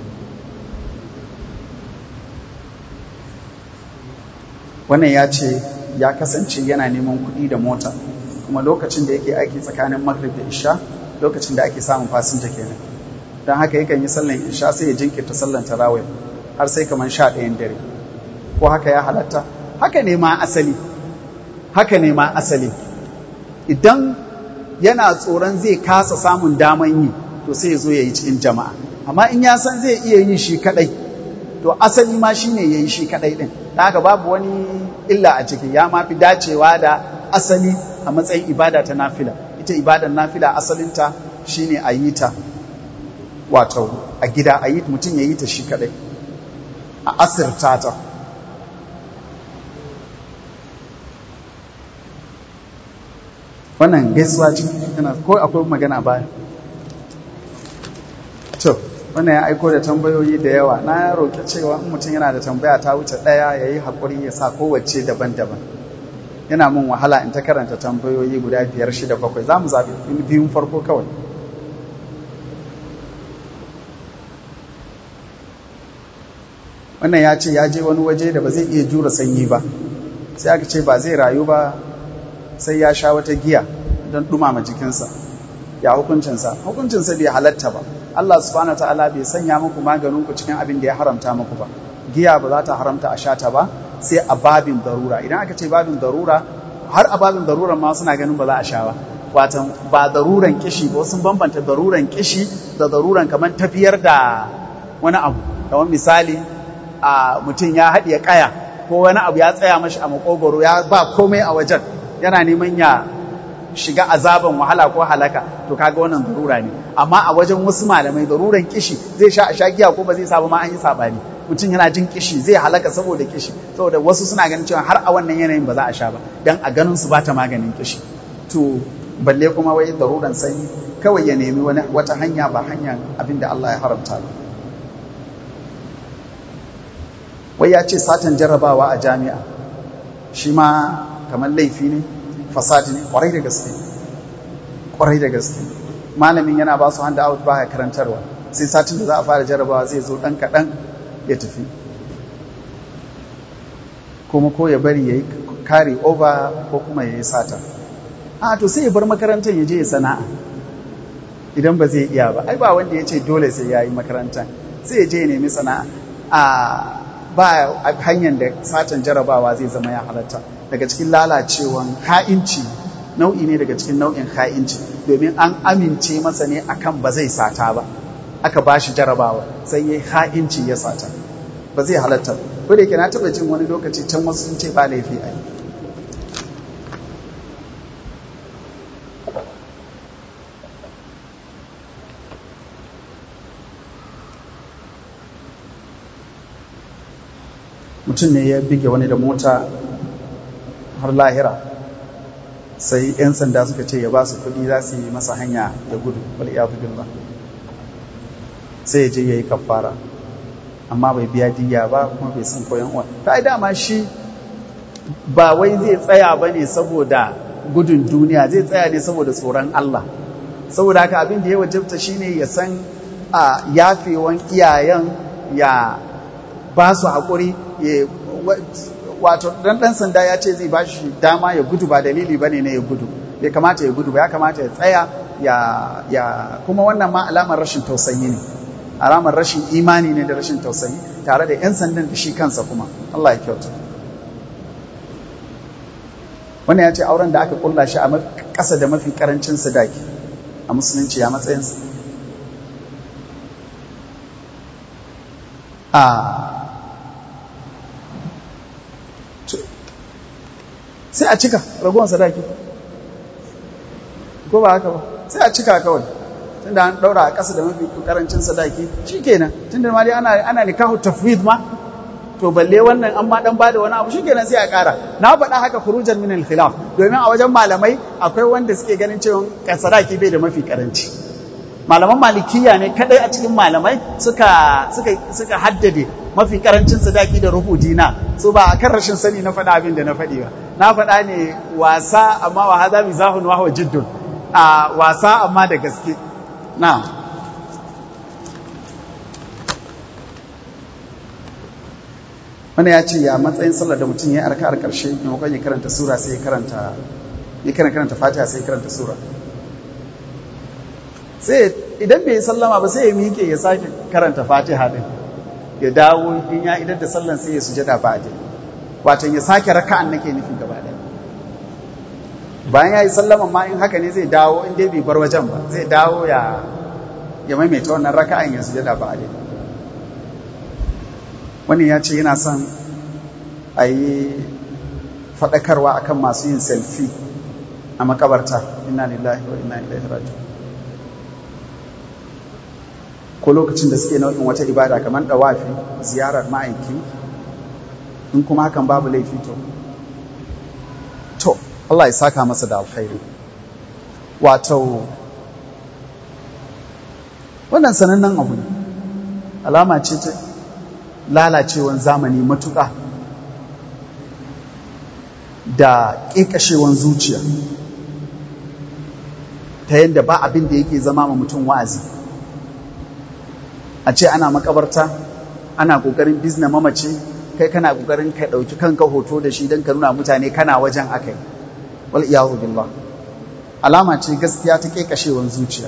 Wannan ya ce ya kasance yana neman kuɗi da mota, kuma lokacin da yake aiki tsakanin maghrib da isha lokacin da ake samun fasinja kenan, don haka yakan yi sallan isha sai ya jinkirta sallan tarawih har sai kamar sha ɗayan dare. Ko haka ya halatta? Haka ne ma asali, haka ne ma asali. Idan yana tsoron zai kasa samun daman yi, to sai ya zo ya yi cikin jama'a. Amma in ya san zai iya yin shi kaɗai, to asali ma shi ne ya yi shi kaɗai ɗin. Da haka babu wani illa a ciki, ya mafi dacewa da asali a matsayin ibada ta nafila. Ita ibadar nafila asalinta shi ne a yi ta wato a gida, a yi mutum ya yi ta shi kaɗai, a asirta ta. Wannan gaisuwa ce, ko akwai magana baya? To. wannan ya aiko da tambayoyi da yawa. Na roƙi cewa in mutum yana da tambaya ta wuce ɗaya ya yi haƙuri ya sa kowace daban-daban. Yana mun wahala in ta karanta tambayoyi guda biyar shida bakwai, za mu zaɓi biyun farko kawai. Wannan ya ce ya je wani waje da ba zai iya jura sanyi ba, sai aka ce ba zai rayu ba sai ya sha wata giya don ɗumama jikinsa. Ya hukuncinsa? Hukuncinsa bai halatta ba. Allah subhanahu ta'ala bai sanya muku maganin ku cikin abin da ya haramta muku ba. Giya ba za ta haramta a sha ta ba sai a babin darura. Idan aka ce babin darura, har a babin darura ma suna ganin ba za a sha ba. Watan ba daruran kishi ba, sun bambanta daruran kishi da daruran kamar tafiyar da wani abu. Kamar misali, a mutum ya haɗiye ƙaya ko wani abu ya tsaya mashi a makogoro, ya ba komai a wajen, yana neman ya shiga azaban wahala ko halaka, to kaga wannan darura ne. Amma a wajen wasu malamai daruran kishi zai sha a sha giya ko ba zai saba ma an yi sabani. Mutum yana jin kishi zai halaka saboda kishi, saboda wasu suna ganin cewa har a wannan yanayin ba za a sha ba, dan a ganin su ba ta maganin kishi. To balle kuma wai daruran sanyi, kawai ya nemi wani wata hanya ba hanyar abin da Allah ya haramta ba. Wai ya ce satan jarrabawa a jami'a shi ma kamar laifi ne, fasadi ne, kwarai da gaske kwarai da gaske. Malamin yana ba su hand out baya karantarwa, sai satin da za a fara jarrabawa zai zo dan kaɗan ya tafi, kuma ko ya bari ya yi carry over ko kuma ya yi sata. A to sai ya bar makarantar ya je ya sana'a idan ba zai iya ba. Ai ba wanda ya ce dole sai ya yi makarantar, sai ya je ya nemi sana'a. A ba hanyar da satan jarabawa zai zama ya halatta. Daga cikin lalacewan ha'inci, nau'i ne daga cikin nau'in ha'inci, domin an amince masa ne akan ba zai sata ba, aka ba shi jarabawa sai ya ha'inci ya sata, ba zai halatta. Ko da yake na taɓa jin wani lokaci can wasu sun ce ba laifi a yi. Mutum ne ya bige wani da mota har lahira, sai 'yan sanda suka ce ya ba su kudi za su yi masa hanya ya gudu, wal'iyafu billah. Sai ya je ya yi kafara, amma bai biya diya ba kuma bai san koyon uwa. Ta ai dama shi ba wai zai tsaya ba ne saboda gudun duniya, zai tsaya ne saboda tsoron Allah. Saboda haka abin da ya wajabta shi ne ya san a yafewan iyayen, ya ba su haƙuri. Wato dan dan sanda ya ce zai ba shi dama ya gudu, ba dalili bane ne ya gudu, bai kamata ya gudu ba, ya kamata ya tsaya ya ya kuma wannan ma alamar rashin tausayi ne, alamar rashin imani ne da rashin tausayi tare da yan sandan da shi kansa kuma. Allah ya kyauta. Wannan ya ce auren da aka kulla shi a ƙasa da mafi karancin sadaki a musulunci ya matsayinsa. a sai a cika ragowar sadaki ko ba haka ba, sai a cika kawai, tunda an daura a ƙasa da mafi karancin sadaki shikenan. Tunda ma dai ana ana nikahu tafwid ma, to balle wannan an ma dan bada wani abu shikenan sai a ƙara. Na faɗa haka khurujan min al-khilaf, domin a wajen malamai akwai wanda suke ganin cewa sadaki bai da mafi karanci. Malaman malikiya ne kadai a cikin malamai suka suka suka haddade mafi karancin sadaki da rubu dina. So ba akan rashin sani na faɗa abin da na faɗi ba, na faɗa ne wasa, amma wa hadha mizahun wa huwa jiddun, a wasa amma da gaske. Na wani ya ce ya matsayin sallar da mutum ya arka a ƙarshe maimakon ya karanta sura sai ya karanta ya karanta fatiha sai ya karanta sura. Sai idan bai sallama ba sai ya miƙe ya sake karanta fatiha din, ya dawo in ya idan da sallan sai ya sujada ba'di, wato ya sake raka'an nake nufin gaba ɗaya. Bayan ya yi sallama ma in haka ne zai dawo, in dai bai bar wajen ba zai dawo ya ya maimaita wannan raka'an ya sujada ba'di. Wani ya ce yana son a yi faɗakarwa akan masu yin selfie a makabarta. Inna lillahi wa inna ilaihi raji'un. Ko lokacin da suke nau'in wata ibada kamar dawafi, ziyarar ma'aiki, in kuma hakan babu laifi to to Allah ya saka masa da alkhairi. Wato wannan sanannen abu ne, alama ce ta lalacewan zamani matuƙa da ƙeƙashewan zuciya ta yadda ba abin da yake zama ma mutum wa'azi. A ce ana makabarta ana ƙoƙarin bizna mamaci, kai kana ƙoƙarin ka ɗauki kanka hoto da shi don ka nuna mutane kana wajen akai, wal iyazu billah. Alama ce gaskiya ta ƙeƙashewan zuciya.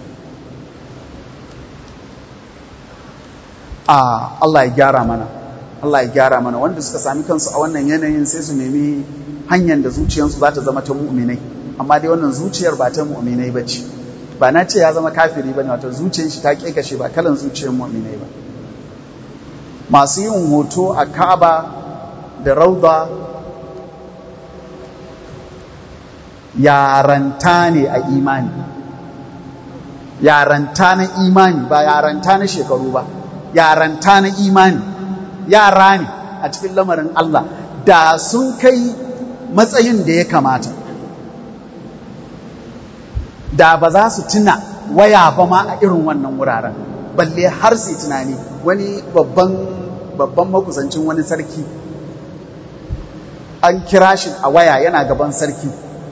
a Allah ya gyara mana Allah ya gyara mana wanda suka sami kansu a wannan yanayin sai su nemi hanyar da zuciyarsu za ta zama ta mu'minai, amma dai wannan zuciyar ba ta mu'minai ba ce. Ba na ce ya zama kafiri ba ne, wato zuciyar shi ta ƙeƙashe, ba kalan zuciyar mu'minai ba. Masu yin hoto a Ka'aba da Rauda yaranta ne a imani, yaranta na imani ba yaranta na shekaru ba, yaranta na imani, yara ne a cikin lamarin Allah. Da sun kai matsayin da ya kamata, da ba za su tuna waya ba ma a irin wannan wuraren, balle har su tunani. Wani babban babban makusancin wani sarki an kira shi a waya yana gaban sarki,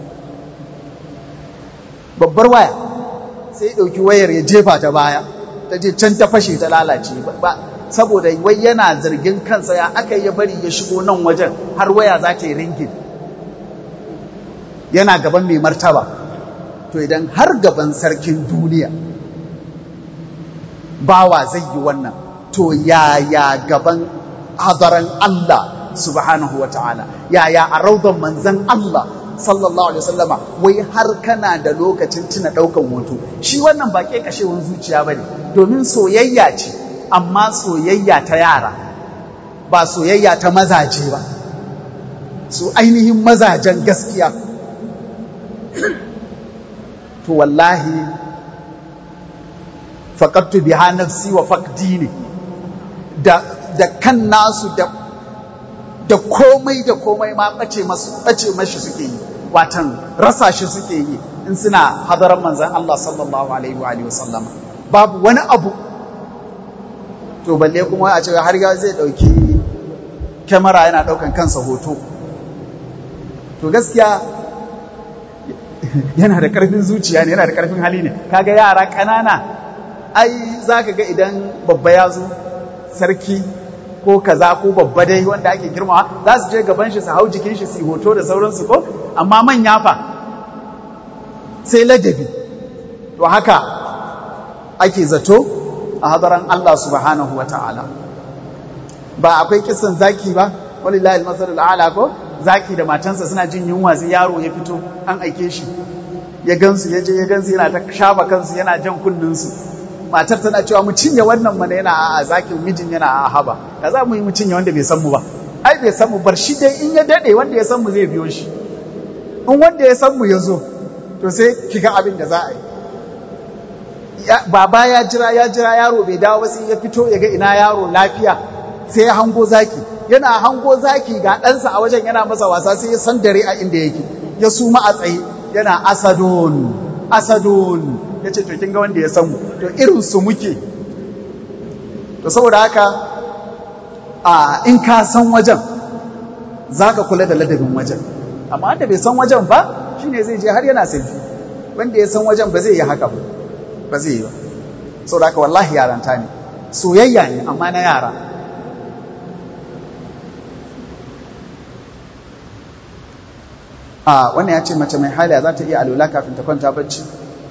babbar waya, sai ɗauki wayar ya jefa ta baya, ta je can ta fashe ta lalace ba, saboda wai yana zargin kansa ya aka yi bari ya shigo nan wajen har waya za ta yi ringin, yana gaban mai martaba. To idan har gaban sarkin duniya bawa zai yi wannan, to yaya gaban hadaran Allah subhanahu wa ta'ala, yaya a raudan manzan Allah sallallahu alaihi wasallama, wai har kana da lokacin tuna daukan hoto. Shi wannan ba kekashewan zuciya bane, domin soyayya ce, amma soyayya ta yara, ba soyayya ta mazaje ba, su ainihin mazajen gaskiya. To wallahi faqattu biha nafsi wa faqdini, da da kan nasu da da komai da komai ma bace masu bace mashi suke yi, watan rasa shi suke yi in suna hadaran manzon Allah sallallahu alaihi wa alihi wasallam. Babu wani abu. To balle kuma a ce har ga zai dauki kamera yana daukan kansa hoto. To gaskiya yana da karfin zuciya ne, yana da karfin hali ne. Kaga yara kanana, ai zaka ga idan babba ya zo, sarki ko kaza ko babba dai wanda ake girmawa, za su je gaban shi su hau jikin shi su hoto da sauransu ko, amma manya fa sai ladabi. To haka ake zato a hadaran Allah subhanahu wa ta'ala. Ba akwai kisan zaki ba, walillahi al-masalul a'la ko, zaki da matansa suna jin yunwa sai yaro ya fito an aike shi ya gansu, ya je ya gansu yana ta shafa kansu yana jan kunninsu. Matar tana cewa mu cinye wannan mana, yana a zakin mijin yana a haba, da za mu yi mu cinye wanda bai san mu ba. Ai bai san mu, bar shi dai in ya dade wanda ya san mu zai biyo shi. In wanda ya san mu ya zo, to sai kiga abin da za a yi. Baba ya jira ya jira yaro bai dawo ba, sai ya fito ya ga ina yaro lafiya, sai ya hango zaki. Yana hango zaki ga ɗansa a wajen yana masa wasa, sai ya san dare a inda yake, ya suma a tsaye yana asadun asadun. Ya ce to kin ga wanda ya san mu, to irin su muke. To saboda haka a in ka san wajen zaka kula da ladabin wajen, amma wanda bai san wajen ba shine zai je har yana selfie. Wanda ya san wajen ba zai yi haka ba, ba zai yi ba. Saboda haka wallahi yaranta ne, soyayya ne amma na yara. a wannan ya ce mace mai haila za ta iya alwala kafin ta kwanta bacci.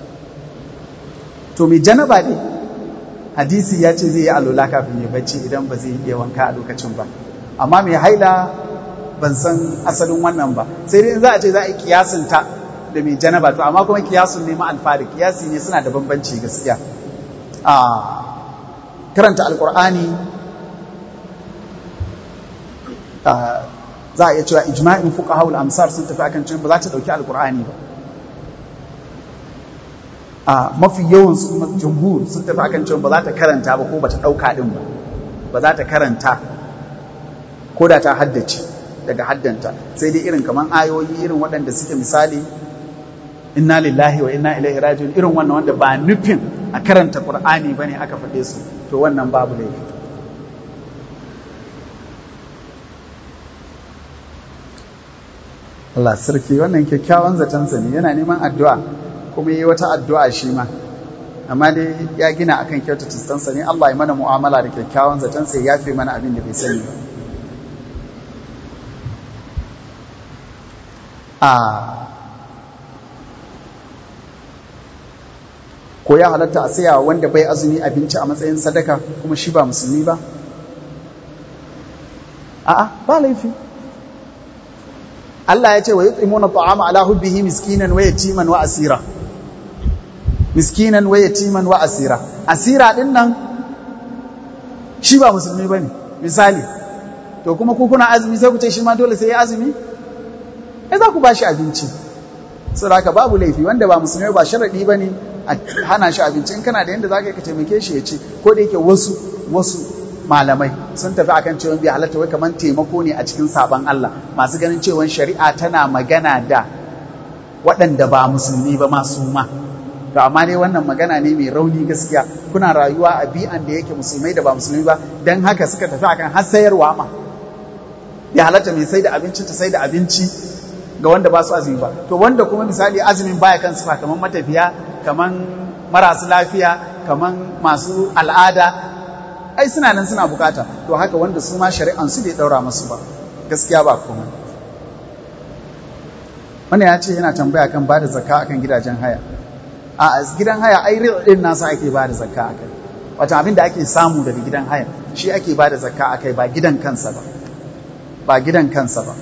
To mai janaba ne, hadisi ya ce zai yi alwala kafin ya bacci idan ba zai iya wanka a lokacin ba. Amma mai haila ban san asalin wannan ba, sai dai in za a ce za a yi kiyasin ta da mai janaba, to amma kuma kiyasun ne ma alfari, kiyasi ne suna da bambanci gaskiya. a karanta alkur'ani za a iya cewa ijma'in fuqaha'ul amsar sun tafi akan cewa ba za ta dauki alkur'ani ba. a mafi yawan su jumhur sun tafi akan cewa ba za ta karanta ba, ko ba ta dauka din ba, ba za ta karanta ko da ta haddace daga haddanta, sai dai irin kaman ayoyi irin waɗanda suke misali inna lillahi wa inna ilaihi raji'un, irin wannan wanda ba nufin a karanta Qur'ani bane aka faɗe su to wannan babu laifi. Allah sarki wannan kyakkyawan zatonsa ne yana neman addu'a kuma yi wata addu'a shi ma amma dai ya gina akan kyautata zatonsa ne. Allah ya mana mu'amala da kyakkyawan zatonsa ya yafe mana abin da bai sani ba. a ko ya halatta a saya wanda bai azumi abinci a matsayin sadaka kuma shi ba musulmi ba? A'a, ba laifi. Allah ya ce wa yut'imuna ta'ama ala hubbihi miskinan wa yatiman wa asira. Miskinan wa yatiman wa asira. Asira din nan shi ba musulmi bane. Misali, to kuma ku kuna azumi sai ku ce shi ma dole sai ya azumi? Eh za ku bashi abinci. Saboda haka babu laifi wanda ba musulmi ba sharadi bane a hana shi abinci. In kana da yanda zaka ka taimake shi ya ci, ko da yake wasu wasu malamai sun tafi akan cewa bai halatta wai kaman taimako ne a cikin saban Allah, masu ganin cewa shari'a tana magana da waɗanda ba musulmi ba masu ma. To amma dai wannan magana ne mai rauni gaskiya. Kuna rayuwa a bi'an da yake musulmai da ba musulmi ba, dan haka suka tafi akan har sayarwa ma ya halatta mai sai da abinci ta sai da abinci ga wanda ba su azumi ba. To wanda kuma misali azumin baya kan sifa kaman matafiya, kaman marasu lafiya, kaman masu al'ada, ai suna nan suna bukata. To haka wanda su ma shari'an su bai daura musu ba, gaskiya ba komai. Wannan ya ce yana tambaya kan bada zakka akan gidajen haya. A gidan haya ai din nasa ake bada zakka akai, wato abin da ake samu daga gidan haya shi ake bada zakka akai, ba gidan kansa ba, ba gidan kansa ba.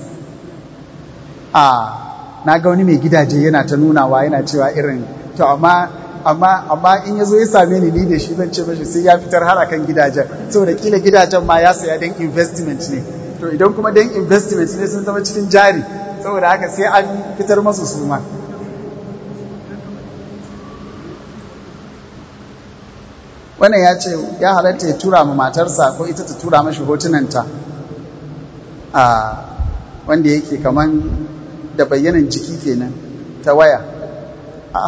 A na ga wani mai gidaje yana ta nunawa yana cewa irin to amma amma amma in yazo ya same ni ni da shi zan ce mashi sai ya fitar har akan gidajen, saboda kila gidajen ma ya saya dan investment ne. To idan kuma dan investment ne sun zama cikin jari, saboda haka sai an fitar masu su ma. Wannan ya ce ya halatta ya tura ma matarsa ko ita ta tura mashi hotunanta a wanda yake kaman da bayyanan jiki kenan ta waya. A'a,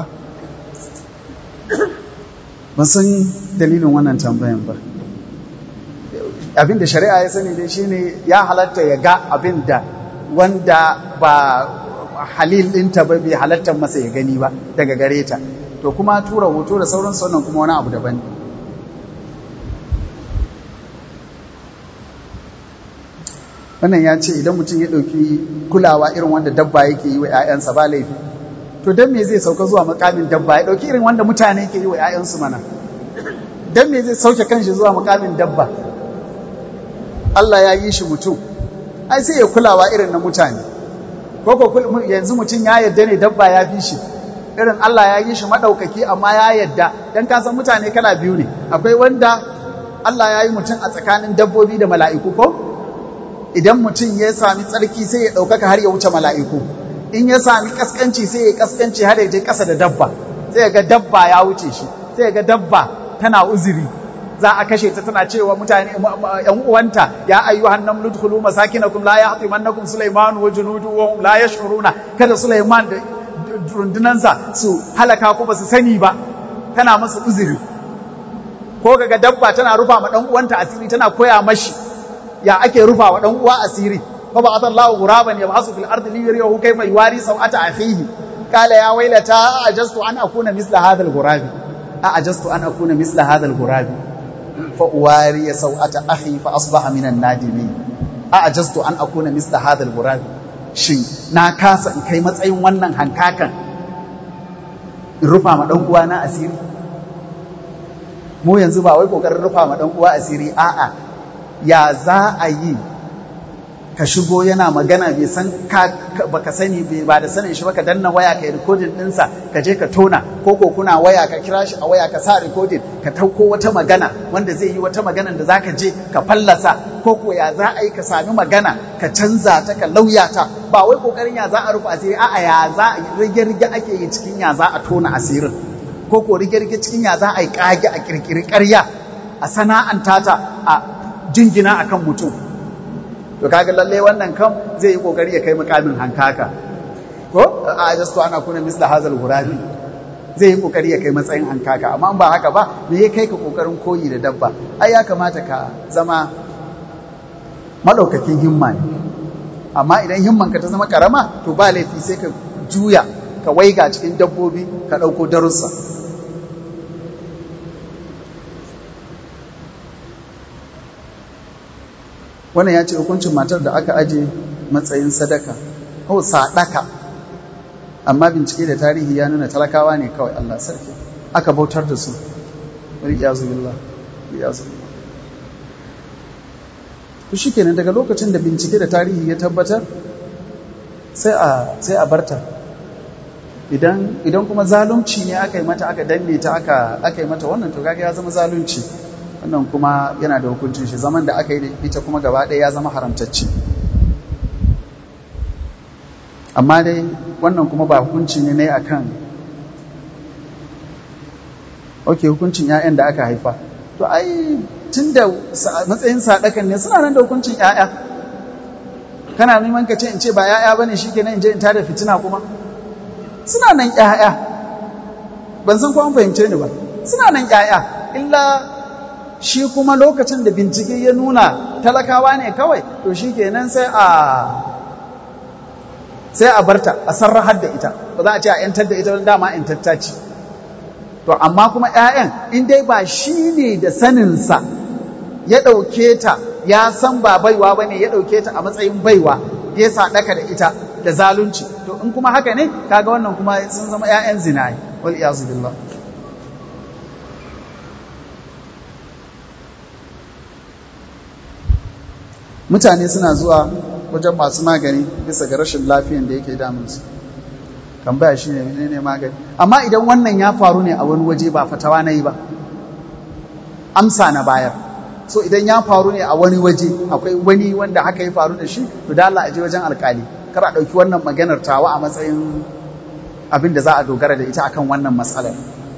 ban san dalilin wannan tambayan ba. Abinda shari'a ya sani dai shine ya halatta ya ga abinda wanda ba halil ɗinta ba bai halatta masa ya gani ba daga gare ta. To kuma tura hoto da sauran sauran kuma wani abu daban. Wannan ya ce idan mutum ya ɗauki kulawa irin wanda dabba yake yi wa 'ya'yansa ba laifi. To don me zai sauka zuwa makamin dabba, ya ɗauki irin wanda mutane ke yi wa 'ya'yansu mana? Don me zai sauke kanshi zuwa makamin dabba? Allah ya yi shi mutum, ai sai ya kulawa irin na mutane. Ko ko yanzu mutum ya yarda ne dabba ya fi shi? Irin Allah ya yi shi maɗaukaki amma ya yarda, don ka san mutane kala biyu ne. Akwai wanda Allah ya yi mutum a tsakanin dabbobi da mala'iku ko? Idan mutum ya sami tsarki sai ya ɗaukaka har ya wuce mala'iku. In ya sami kaskanci sai ya kaskanci har ya je ƙasa da dabba, sai ya ga dabba ya wuce shi, sai ya ga dabba tana uzuri, za a kashe ta tana cewa mutane ‘yan uwanta ya ayyuhan namlu dkhulu masakinakum la yahtimannakum Sulaiman wa junudu wa hum la yash'uruna, kada Sulaiman da rundunansa su halaka ku ba su sani ba, tana masa uzuri. Ko ga dabba tana rufa ma ɗan uwanta asiri, tana koya mashi ya ake rufa wa ɗan uwa asiri. fa ba atallahu ghuraban yabhasu fil ardi li yuriyahu kayfa yuwari sawata akhihi qala ya waylata ajastu an akuna misla hadha al ghurabi a ajastu an akuna misla hadha al ghurabi fa uwari sawata akhi fa asbaha min an nadimin a ajastu an akuna misla hadha al ghurabi shin na kasa in kai matsayin wannan hankakan in rufa ma dan uwa na asiri. Mu yanzu ba wai kokarin rufa ma dan uwa asiri, a'a ya za a yi ka shigo yana magana bai san ka baka sani ba da sanin shi baka danna waya kai recording dinsa ka je ka tona, ko ko kuna waya ka kira shi a waya ka sa recording ka tauko wata magana wanda zai yi wata magana da zaka je ka fallasa, ko ko ya za a yi ka sami magana ka canza ta ka lauya ta. Ba wai kokarin ya za a rufe asiri, a'a ya za a rige rige ake yi cikin ya za a tona asirin, ko ko rige rige cikin ya za a yi kage a kirkiri ƙarya a sana'anta ta a jingina akan mutum. To kaga lalle wannan kam zai yi kokari ya kai mukamin hankaka, ko a jastu ana kuna misla hazal gurabi zai yi kokari ya kai matsayin hankaka, amma ba haka ba me ya kai ka kokarin koyi da dabba? Ai ya kamata ka zama madaukakin himma ne, amma idan himman ka ta zama karama to ba laifi sai ka juya ka waiga cikin dabbobi ka dauko darussa. Wannan ya ce hukuncin matar da aka aje matsayin sadaka ko sadaka, amma bincike da tarihi ya nuna talakawa ne kawai, Allah sarki, aka bautar da su. Riyazu billah, riyazu billah. To shikenan daga lokacin da bincike da tarihi ya tabbatar sai a sai a barta. Idan idan kuma zalunci ne aka yi mata, aka danne ta, aka aka yi mata wannan, to kaga ya zama zalunci. Wannan kuma yana da hukuncin shi, zaman da aka yi da ita kuma gaba ɗaya ya zama haramtacce. Amma dai wannan kuma ba hukunci ne ne akan ok hukuncin 'ya'yan da aka haifa. To ai tun da matsayin sadakan ne suna nan da hukuncin 'ya'ya. Kana neman ka ce in ce ba 'ya'ya bane shikenan in je in tada fitina kuma? Suna nan 'ya'ya. Ban san ko an fahimce ni ba. Suna nan 'ya'ya. Illa shi kuma lokacin da bincike ya nuna talakawa ne kawai, to shikenan sai a sai a barta, a sarrahar da ita, ba za a ce a ‘yantar da ita don dama ‘yantatta ce. To, amma kuma ‘ya'yan, in dai ba shi ne da saninsa ya ɗauke ta, ya san ba baiwa ba ne, ya ɗauke ta a matsayin baiwa, ya saɗaka da ita da zalunci. To, in kuma haka ne, kaga wannan kuma sun zama ‘ya'yan zina, wal iyazu billah. Mutane suna zuwa wajen masu magani bisa ga rashin lafiyan da yake damunsu. Tambaya shi ne menene magani. Amma idan wannan ya faru ne a wani waje ba fatawa na yi ba, amsa na bayar. So idan ya faru ne a wani waje, akwai wani wanda haka ya faru da shi, to da Allah a je wajen alkali. Kar a ɗauki wannan maganar tawa a matsayin abin da za a dogara da ita akan wannan matsalar.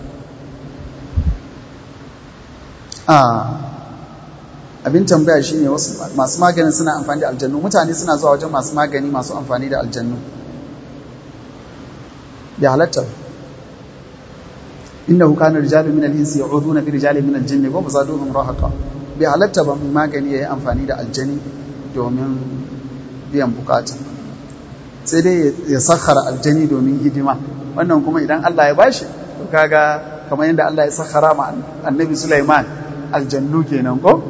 Abin tambaya shi ne masu maganin suna amfani da aljannu. Mutane suna zuwa wajen masu magani masu amfani da aljannu. Bai halatta ba. Innahu kana rijalun min al-insi ya'uduna bi rijalin min al-jinni wa zaduhum rahaqa. Bai halatta ba mai magani yayi amfani da aljani domin biyan bukata. Sai dai ya sakhara aljani domin hidima. Wannan kuma idan Allah ya bashi, to kaga kamar yadda Allah ya sakhara ma Annabi Sulaiman aljannu kenan ko?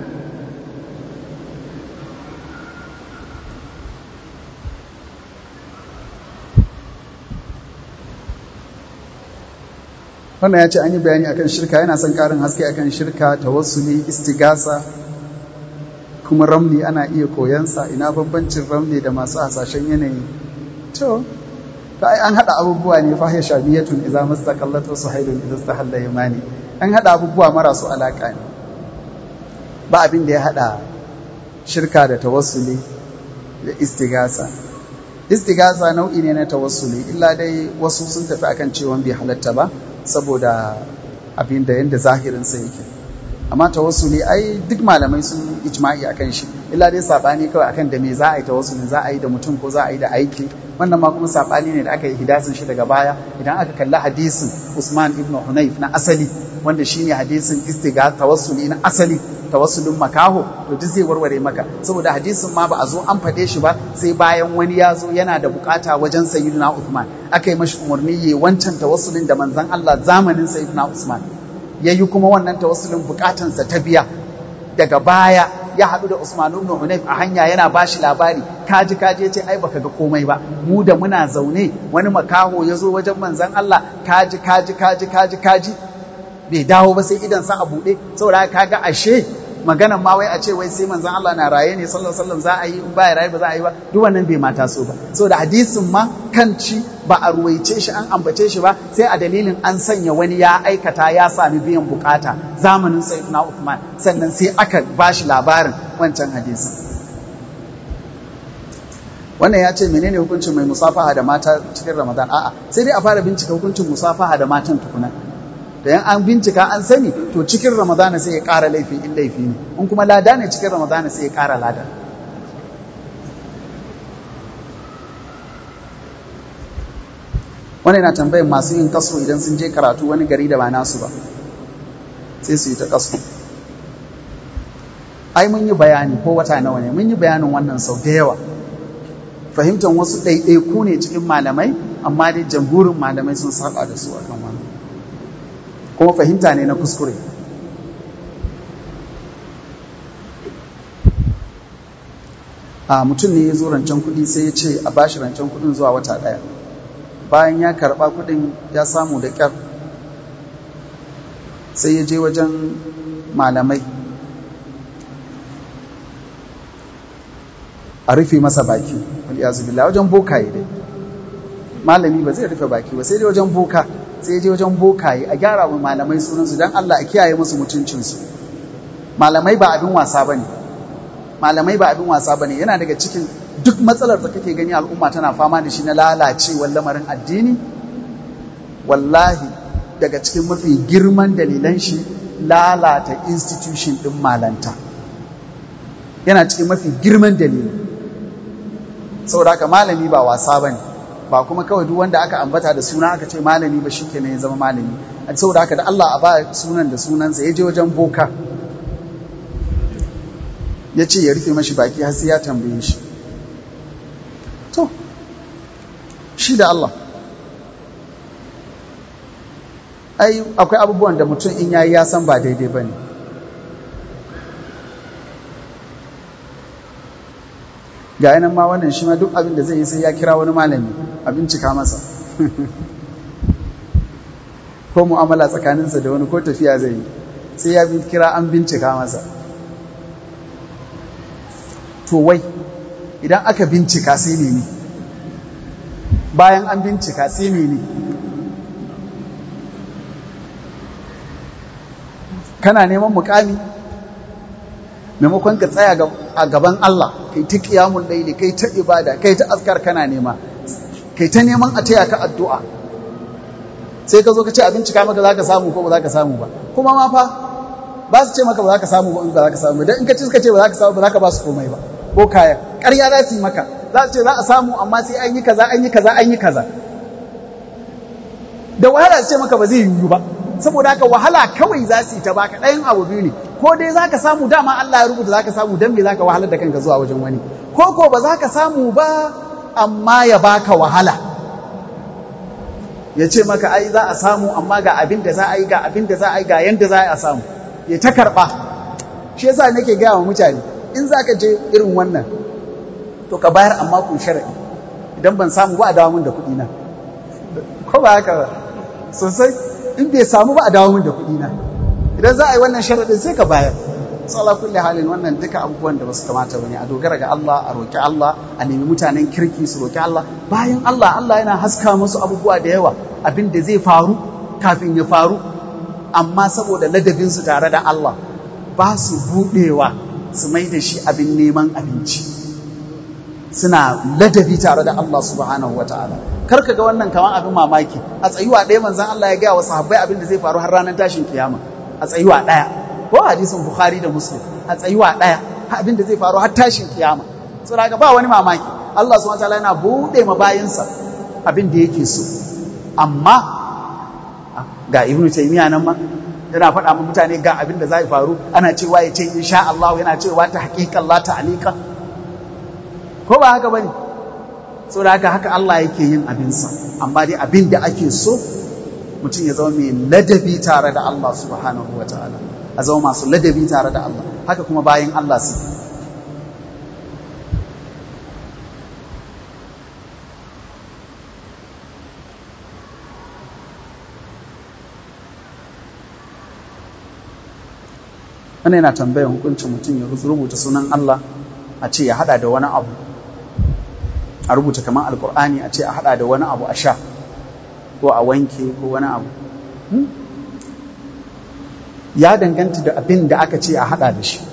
Wannan ya ce an yi bayani akan shirka, yana son ƙarin haske akan shirka, tawassuli, istigasa, kuma ramli ana iya koyansa. Ina bambancin ramli da masu hasashen yanayi? To, ta ai an haɗa abubuwa ne fa hisha biyatun idza mastaqallat wa suhailun idza istahalla yamani. An haɗa abubuwa marasu alaƙa ne. Ba abin da ya haɗa shirka da tawassuli da istigasa. Istigasa nau'i ne na tawassuli, illa dai wasu sun tafi akan cewa bai halatta ba, saboda abin da yadda zahirinsa yake. Amma tawassuli ai duk malamai sun ijma'i akan shi, illa dai sabani kawai akan da me za a yi tawassuli, za a yi da mutum ko za a yi da aiki. Wannan ma kuma sabani ne da aka yi hidasin shi daga baya. Idan aka kalli hadisin Usman ibn Hunayf na asali, wanda shine hadisin istighatha tawassuli na asali, tawassulin makaho, to duk zai warware maka, saboda hadisin ma ba a zo an faɗe shi ba sai bayan wani ya zo yana da bukata wajen sayyidina Uthman, aka yi mashi umarni yayi wancan tawassulin da manzon Allah zamanin sayyidina Usman yayi, kuma wannan tawassulin bukatansa ta biya. Daga baya ya haɗu da Usman ibn Hunayf a hanya, yana bashi labari, kaji kaji yace ai baka ga komai ba, mu da muna zaune wani makaho ya zo wajen manzon Allah, kaji kaji kaji kaji kaji bai dawo ba sai idan sa a buɗe. Saboda kaga ashe maganan ma wai a ce wai sai manzon Allah na raye ne sallallahu alaihi wasallam za a yi, in ba ya raye ba za a yi ba, duk wannan bai mata so ba. Saboda hadisin ma kanci ba a ruwaice shi an ambace shi ba sai a dalilin an sanya wani ya aikata ya sami biyan bukata zamanin sayyidina Uthman, sannan sai aka bashi labarin wancan hadisin. Wannan ya ce menene hukuncin mai musafaha da mata cikin Ramadan? A'a, sai dai a fara bincika hukuncin musafaha da matan tukuna. Da yan an bincika an sani, to cikin Ramadana sai ya ƙara laifi in laifi ne, in kuma lada ne cikin Ramadana sai ya ƙara lada. wani na tambayin masu yin kaso idan sun je karatu wani gari da ba nasu ba sai su yi ta kaso. Ai mun yi bayani ko wata nawa ne mun yi bayanin wannan sau da yawa. Fahimtar wasu ɗaiɗaiku ne cikin malamai, amma dai jamhurin malamai sun saba da su akan wannan, kuma fahimta ne na kuskure. A mutum ne ya zo rancen kuɗi sai ya ce a bashi rancen kuɗin zuwa wata ɗaya. Bayan ya karɓa kuɗin ya samu da ƙyar, sai ya je wajen malamai a rufe masa baki, waliyazu billah, wajen bokaye dai. Malami ba zai rufe baki ba, sai dai wajen boka, sai je wajen bokaye a gyara wa malamai sunansu don Allah a kiyaye musu mutuncinsu. Malamai ba abin wasa ba ne, malamai ba abin wasa ba ne. Yana daga cikin duk matsalar da kake gani al'umma tana fama da shi na lalacewar lamarin addini, wallahi daga cikin mafi girman dalilan shi lalata institution ɗin malanta. Yana cikin mafi girman dalili. Saboda haka malami ba wasa ba ne, ba kuma kawai duk wanda aka ambata da suna aka ce malami ba shi kenan ya zama malami. Saboda haka da Allah a ba sunan da sunansa, ya je wajen boka ya ce ya rufe mashi baki har sai ya tambaye shi. To, shi da Allah. Ai, akwai abubuwan da mutum in yayi ya san ba daidai ba ne. Ga yanan ma wannan shi ma duk abin da zai yi sai ya kira wani malami a bincika masa. Ko mu'amala tsakaninsa da wani ko tafiya zai yi sai ya kira an bincika masa. To wai idan aka bincika sai ne ne, bayan an bincika sai ne ne, kana neman mukami maimakon ka tsaya a gaban Allah kai ta qiyamul layli, kai ta ibada, kai ta azkar, kana nema, kai ta neman a taya ka addu'a, sai ka zo ka ce a bincika maka zaka samu ko ba zaka samu ba. Kuma ma fa ba su ce maka ba zaka samu ba in ba zaka samu ba, dan in ka ci suka ce ba zaka samu ba zaka ba su komai ba. Ko kaya ƙarya za su yi maka, za su ce za a samu amma sai an yi kaza an yi kaza an yi kaza. Da wahala su ce maka ba zai yiwu ba, saboda haka wahala kawai za su yi ta baka. ɗayan abu biyu ne, ko dai za ka samu dama Allah ya rubuta za ka samu, don me za ka wahalar da kanka zuwa wajen wani, ko ko ba za ka samu ba amma ya baka wahala, ya ce maka ai za a samu amma ga abin da za a yi ga abin da za a yi ga yanda za a samu, ya ta karɓa. Shi yasa nake gaya wa mutane, in za ka je irin wannan to ka bayar amma kun sharaɗi, idan ban samu ba a dawo min da kuɗi na, ko ba haka ba sosai. In bai samu ba a dawo min da kuɗi na, idan za a yi wannan sharaɗin sai ka bayar. Tsala kulli halin wannan duka abubuwan da basu kamata bane. A dogara ga Allah, a roki Allah, a nemi mutanen kirki su roki Allah. Bayan Allah, Allah yana haska musu abubuwa da yawa, abin da zai faru kafin ya faru, amma saboda ladabin su tare da Allah ba su buɗewa su mai da shi abin neman abinci. Suna ladabi tare da Allah subhanahu wataala. Kar ka ga wannan kaman abin mamaki. A tsayuwa ɗaya manzon Allah ya gaya wa sahabbai abin da zai faru har ranar tashin kiyama. A tsayuwa ɗaya, ko hadisin Bukhari da Muslim, a tsayuwa ɗaya abin da zai faru har tashin kiyama. Saboda ba wani mamaki. Allah subhanahu wataala yana buɗe ma bayinsa abin da yake so. Amma ga Ibn Taymiyyah nan ma yana faɗa ma mutane ga abin da zai faru, ana cewa ya ce insha Allah, yana cewa ta haqiqan la ta'liqa. Ko ba haka bane? Saboda haka haka Allah yake yin abinsa, amma dai abin da ake so mutum ya zama mai ladabi tare da Allah subhanahu wa ta'ala, a zama masu ladabi tare da Allah, haka kuma bayan Allah su. Wannan yana tambayar hukuncin mutum ya rubuta sunan Allah a ce ya hada da wani abu, a rubuta kamar alkur'ani a ce a hada da wani abu a sha ko a wanke ko wani abu. Ya danganta da abin da aka ce a hada da shi.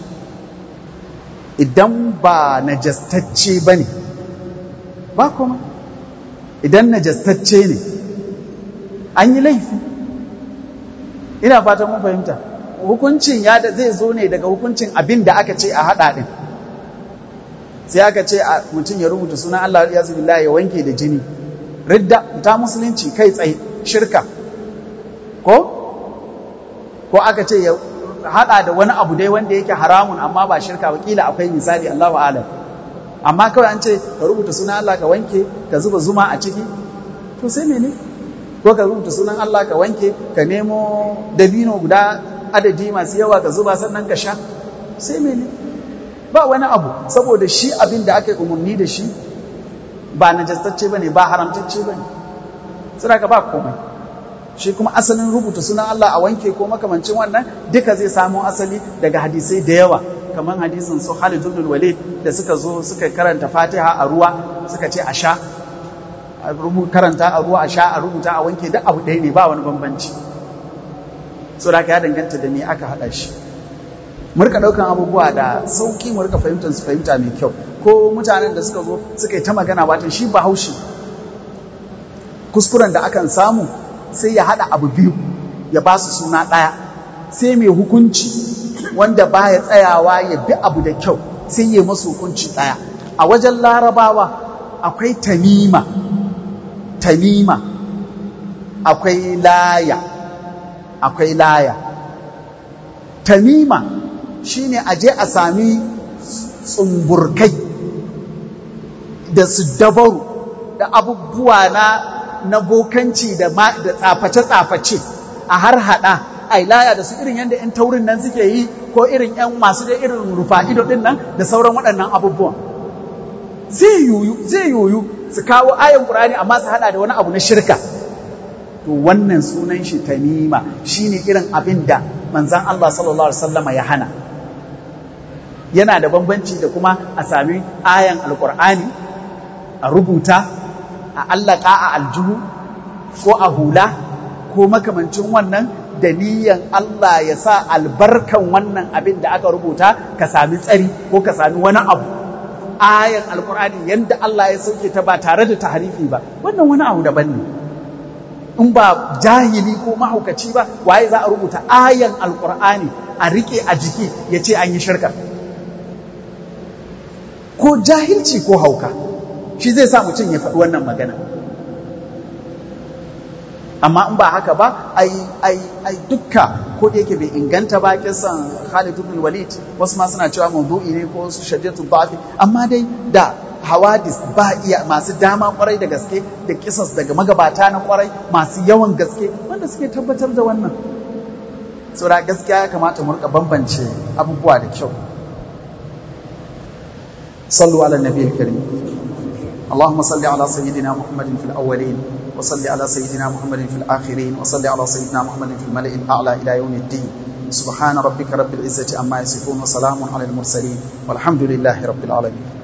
Idan ba najastacce ba ne ba kuma, idan najastacce ne an yi laifi. Ina fatan mun fahimta. Hukuncin ya da zai zo ne daga hukuncin abin da aka ce a hada din. Sai aka ce mutum ya rubuta sunan Allah ya zubi ya wanke da jini, ridda ta musulunci kai tsaye shirka ko ko aka ce ya hada da wani abu dai wanda yake haramun amma ba shirka ba kila akwai misali Allahu a'lam amma kawai an ce ka rubuta sunan Allah ka wanke ka zuba zuma a ciki to sai mene ko ka rubuta sunan Allah ka wanke ka nemo dabino guda adadi masu yawa ka zuba sannan ka sha sai mene ba wani abu saboda shi abin da aka yi umarni da shi ba najastacce bane ba haramtacce bane saboda ba komai shi kuma asalin rubuta sunan Allah a wanke ko makamancin wannan duka zai samu asali daga hadisai da yawa kamar hadisin su Khalid ibn Walid da suka zo suka karanta Fatiha a ruwa suka ce a sha a karanta a ruwa a sha a rubuta a wanke duk abu ɗaya ne ba wani bambanci saboda ya danganta da me aka hada shi mu rika daukan abubuwa da sauki mu rika fahimtar su fahimta mai kyau ko mutanen da suka zo suka yi ta magana watan shi Bahaushe kuskuren da akan samu sai ya hada abu biyu ya ba su suna ɗaya sai mai hukunci wanda baya tsayawa ya bi abu da kyau sai ya masu hukunci ɗaya a wajen larabawa akwai tamima tamima akwai laya akwai laya tamima shine aje a sami tsumburkai da su dabaru da abubuwa na na bokanci da tsaface-tsaface a har hada ai laya da su irin yadda 'yan taurin nan suke yi ko irin 'yan masu da irin rufa ido din nan da sauran waɗannan abubuwan zai yoyu zai yoyu su kawo ayan Qur'ani amma su hada da wani abu na shirka to wannan sunan shi tamima shine irin abin da manzon Allah sallallahu alaihi wasallama ya hana yana da bambanci da kuma a sami ayan alqur'ani a rubuta a allaka a aljihu ko a hula ko makamancin wannan da niyan Allah ya sa albarkan wannan abin da aka rubuta ka sami tsari ko ka sami wani abu ayan alkur'ani yanda Allah ya sauke ta ba tare da tahrifi ba wannan wani abu daban ne in ba jahili ko mahaukaci ba waye za a rubuta ayan alkur'ani a rike a jiki ya ce an yi shirka ko jahilci ko hauka shi zai sa mutum ya faɗi wannan magana amma in ba haka ba ai ai ai dukka ko da yake bai inganta ba kisan Khalid ibn Walid wasu ma suna cewa mawdu'i ne ko su shajjatul ba'thi amma dai da hawadis ba iya masu dama kwarai da gaske da kisas daga magabata na kwarai masu yawan gaske wanda suke tabbatar da wannan saboda gaskiya ya kamata mu rika bambance abubuwa da kyau sallu ala nabiyil karim اللهم صل على سيدنا محمد في الأولين وصل على سيدنا محمد في الآخرين وصل على سيدنا محمد في الملأ الأعلى إلى يوم الدين سبحان ربك رب العزة عما يصفون وسلام على المرسلين والحمد لله رب العالمين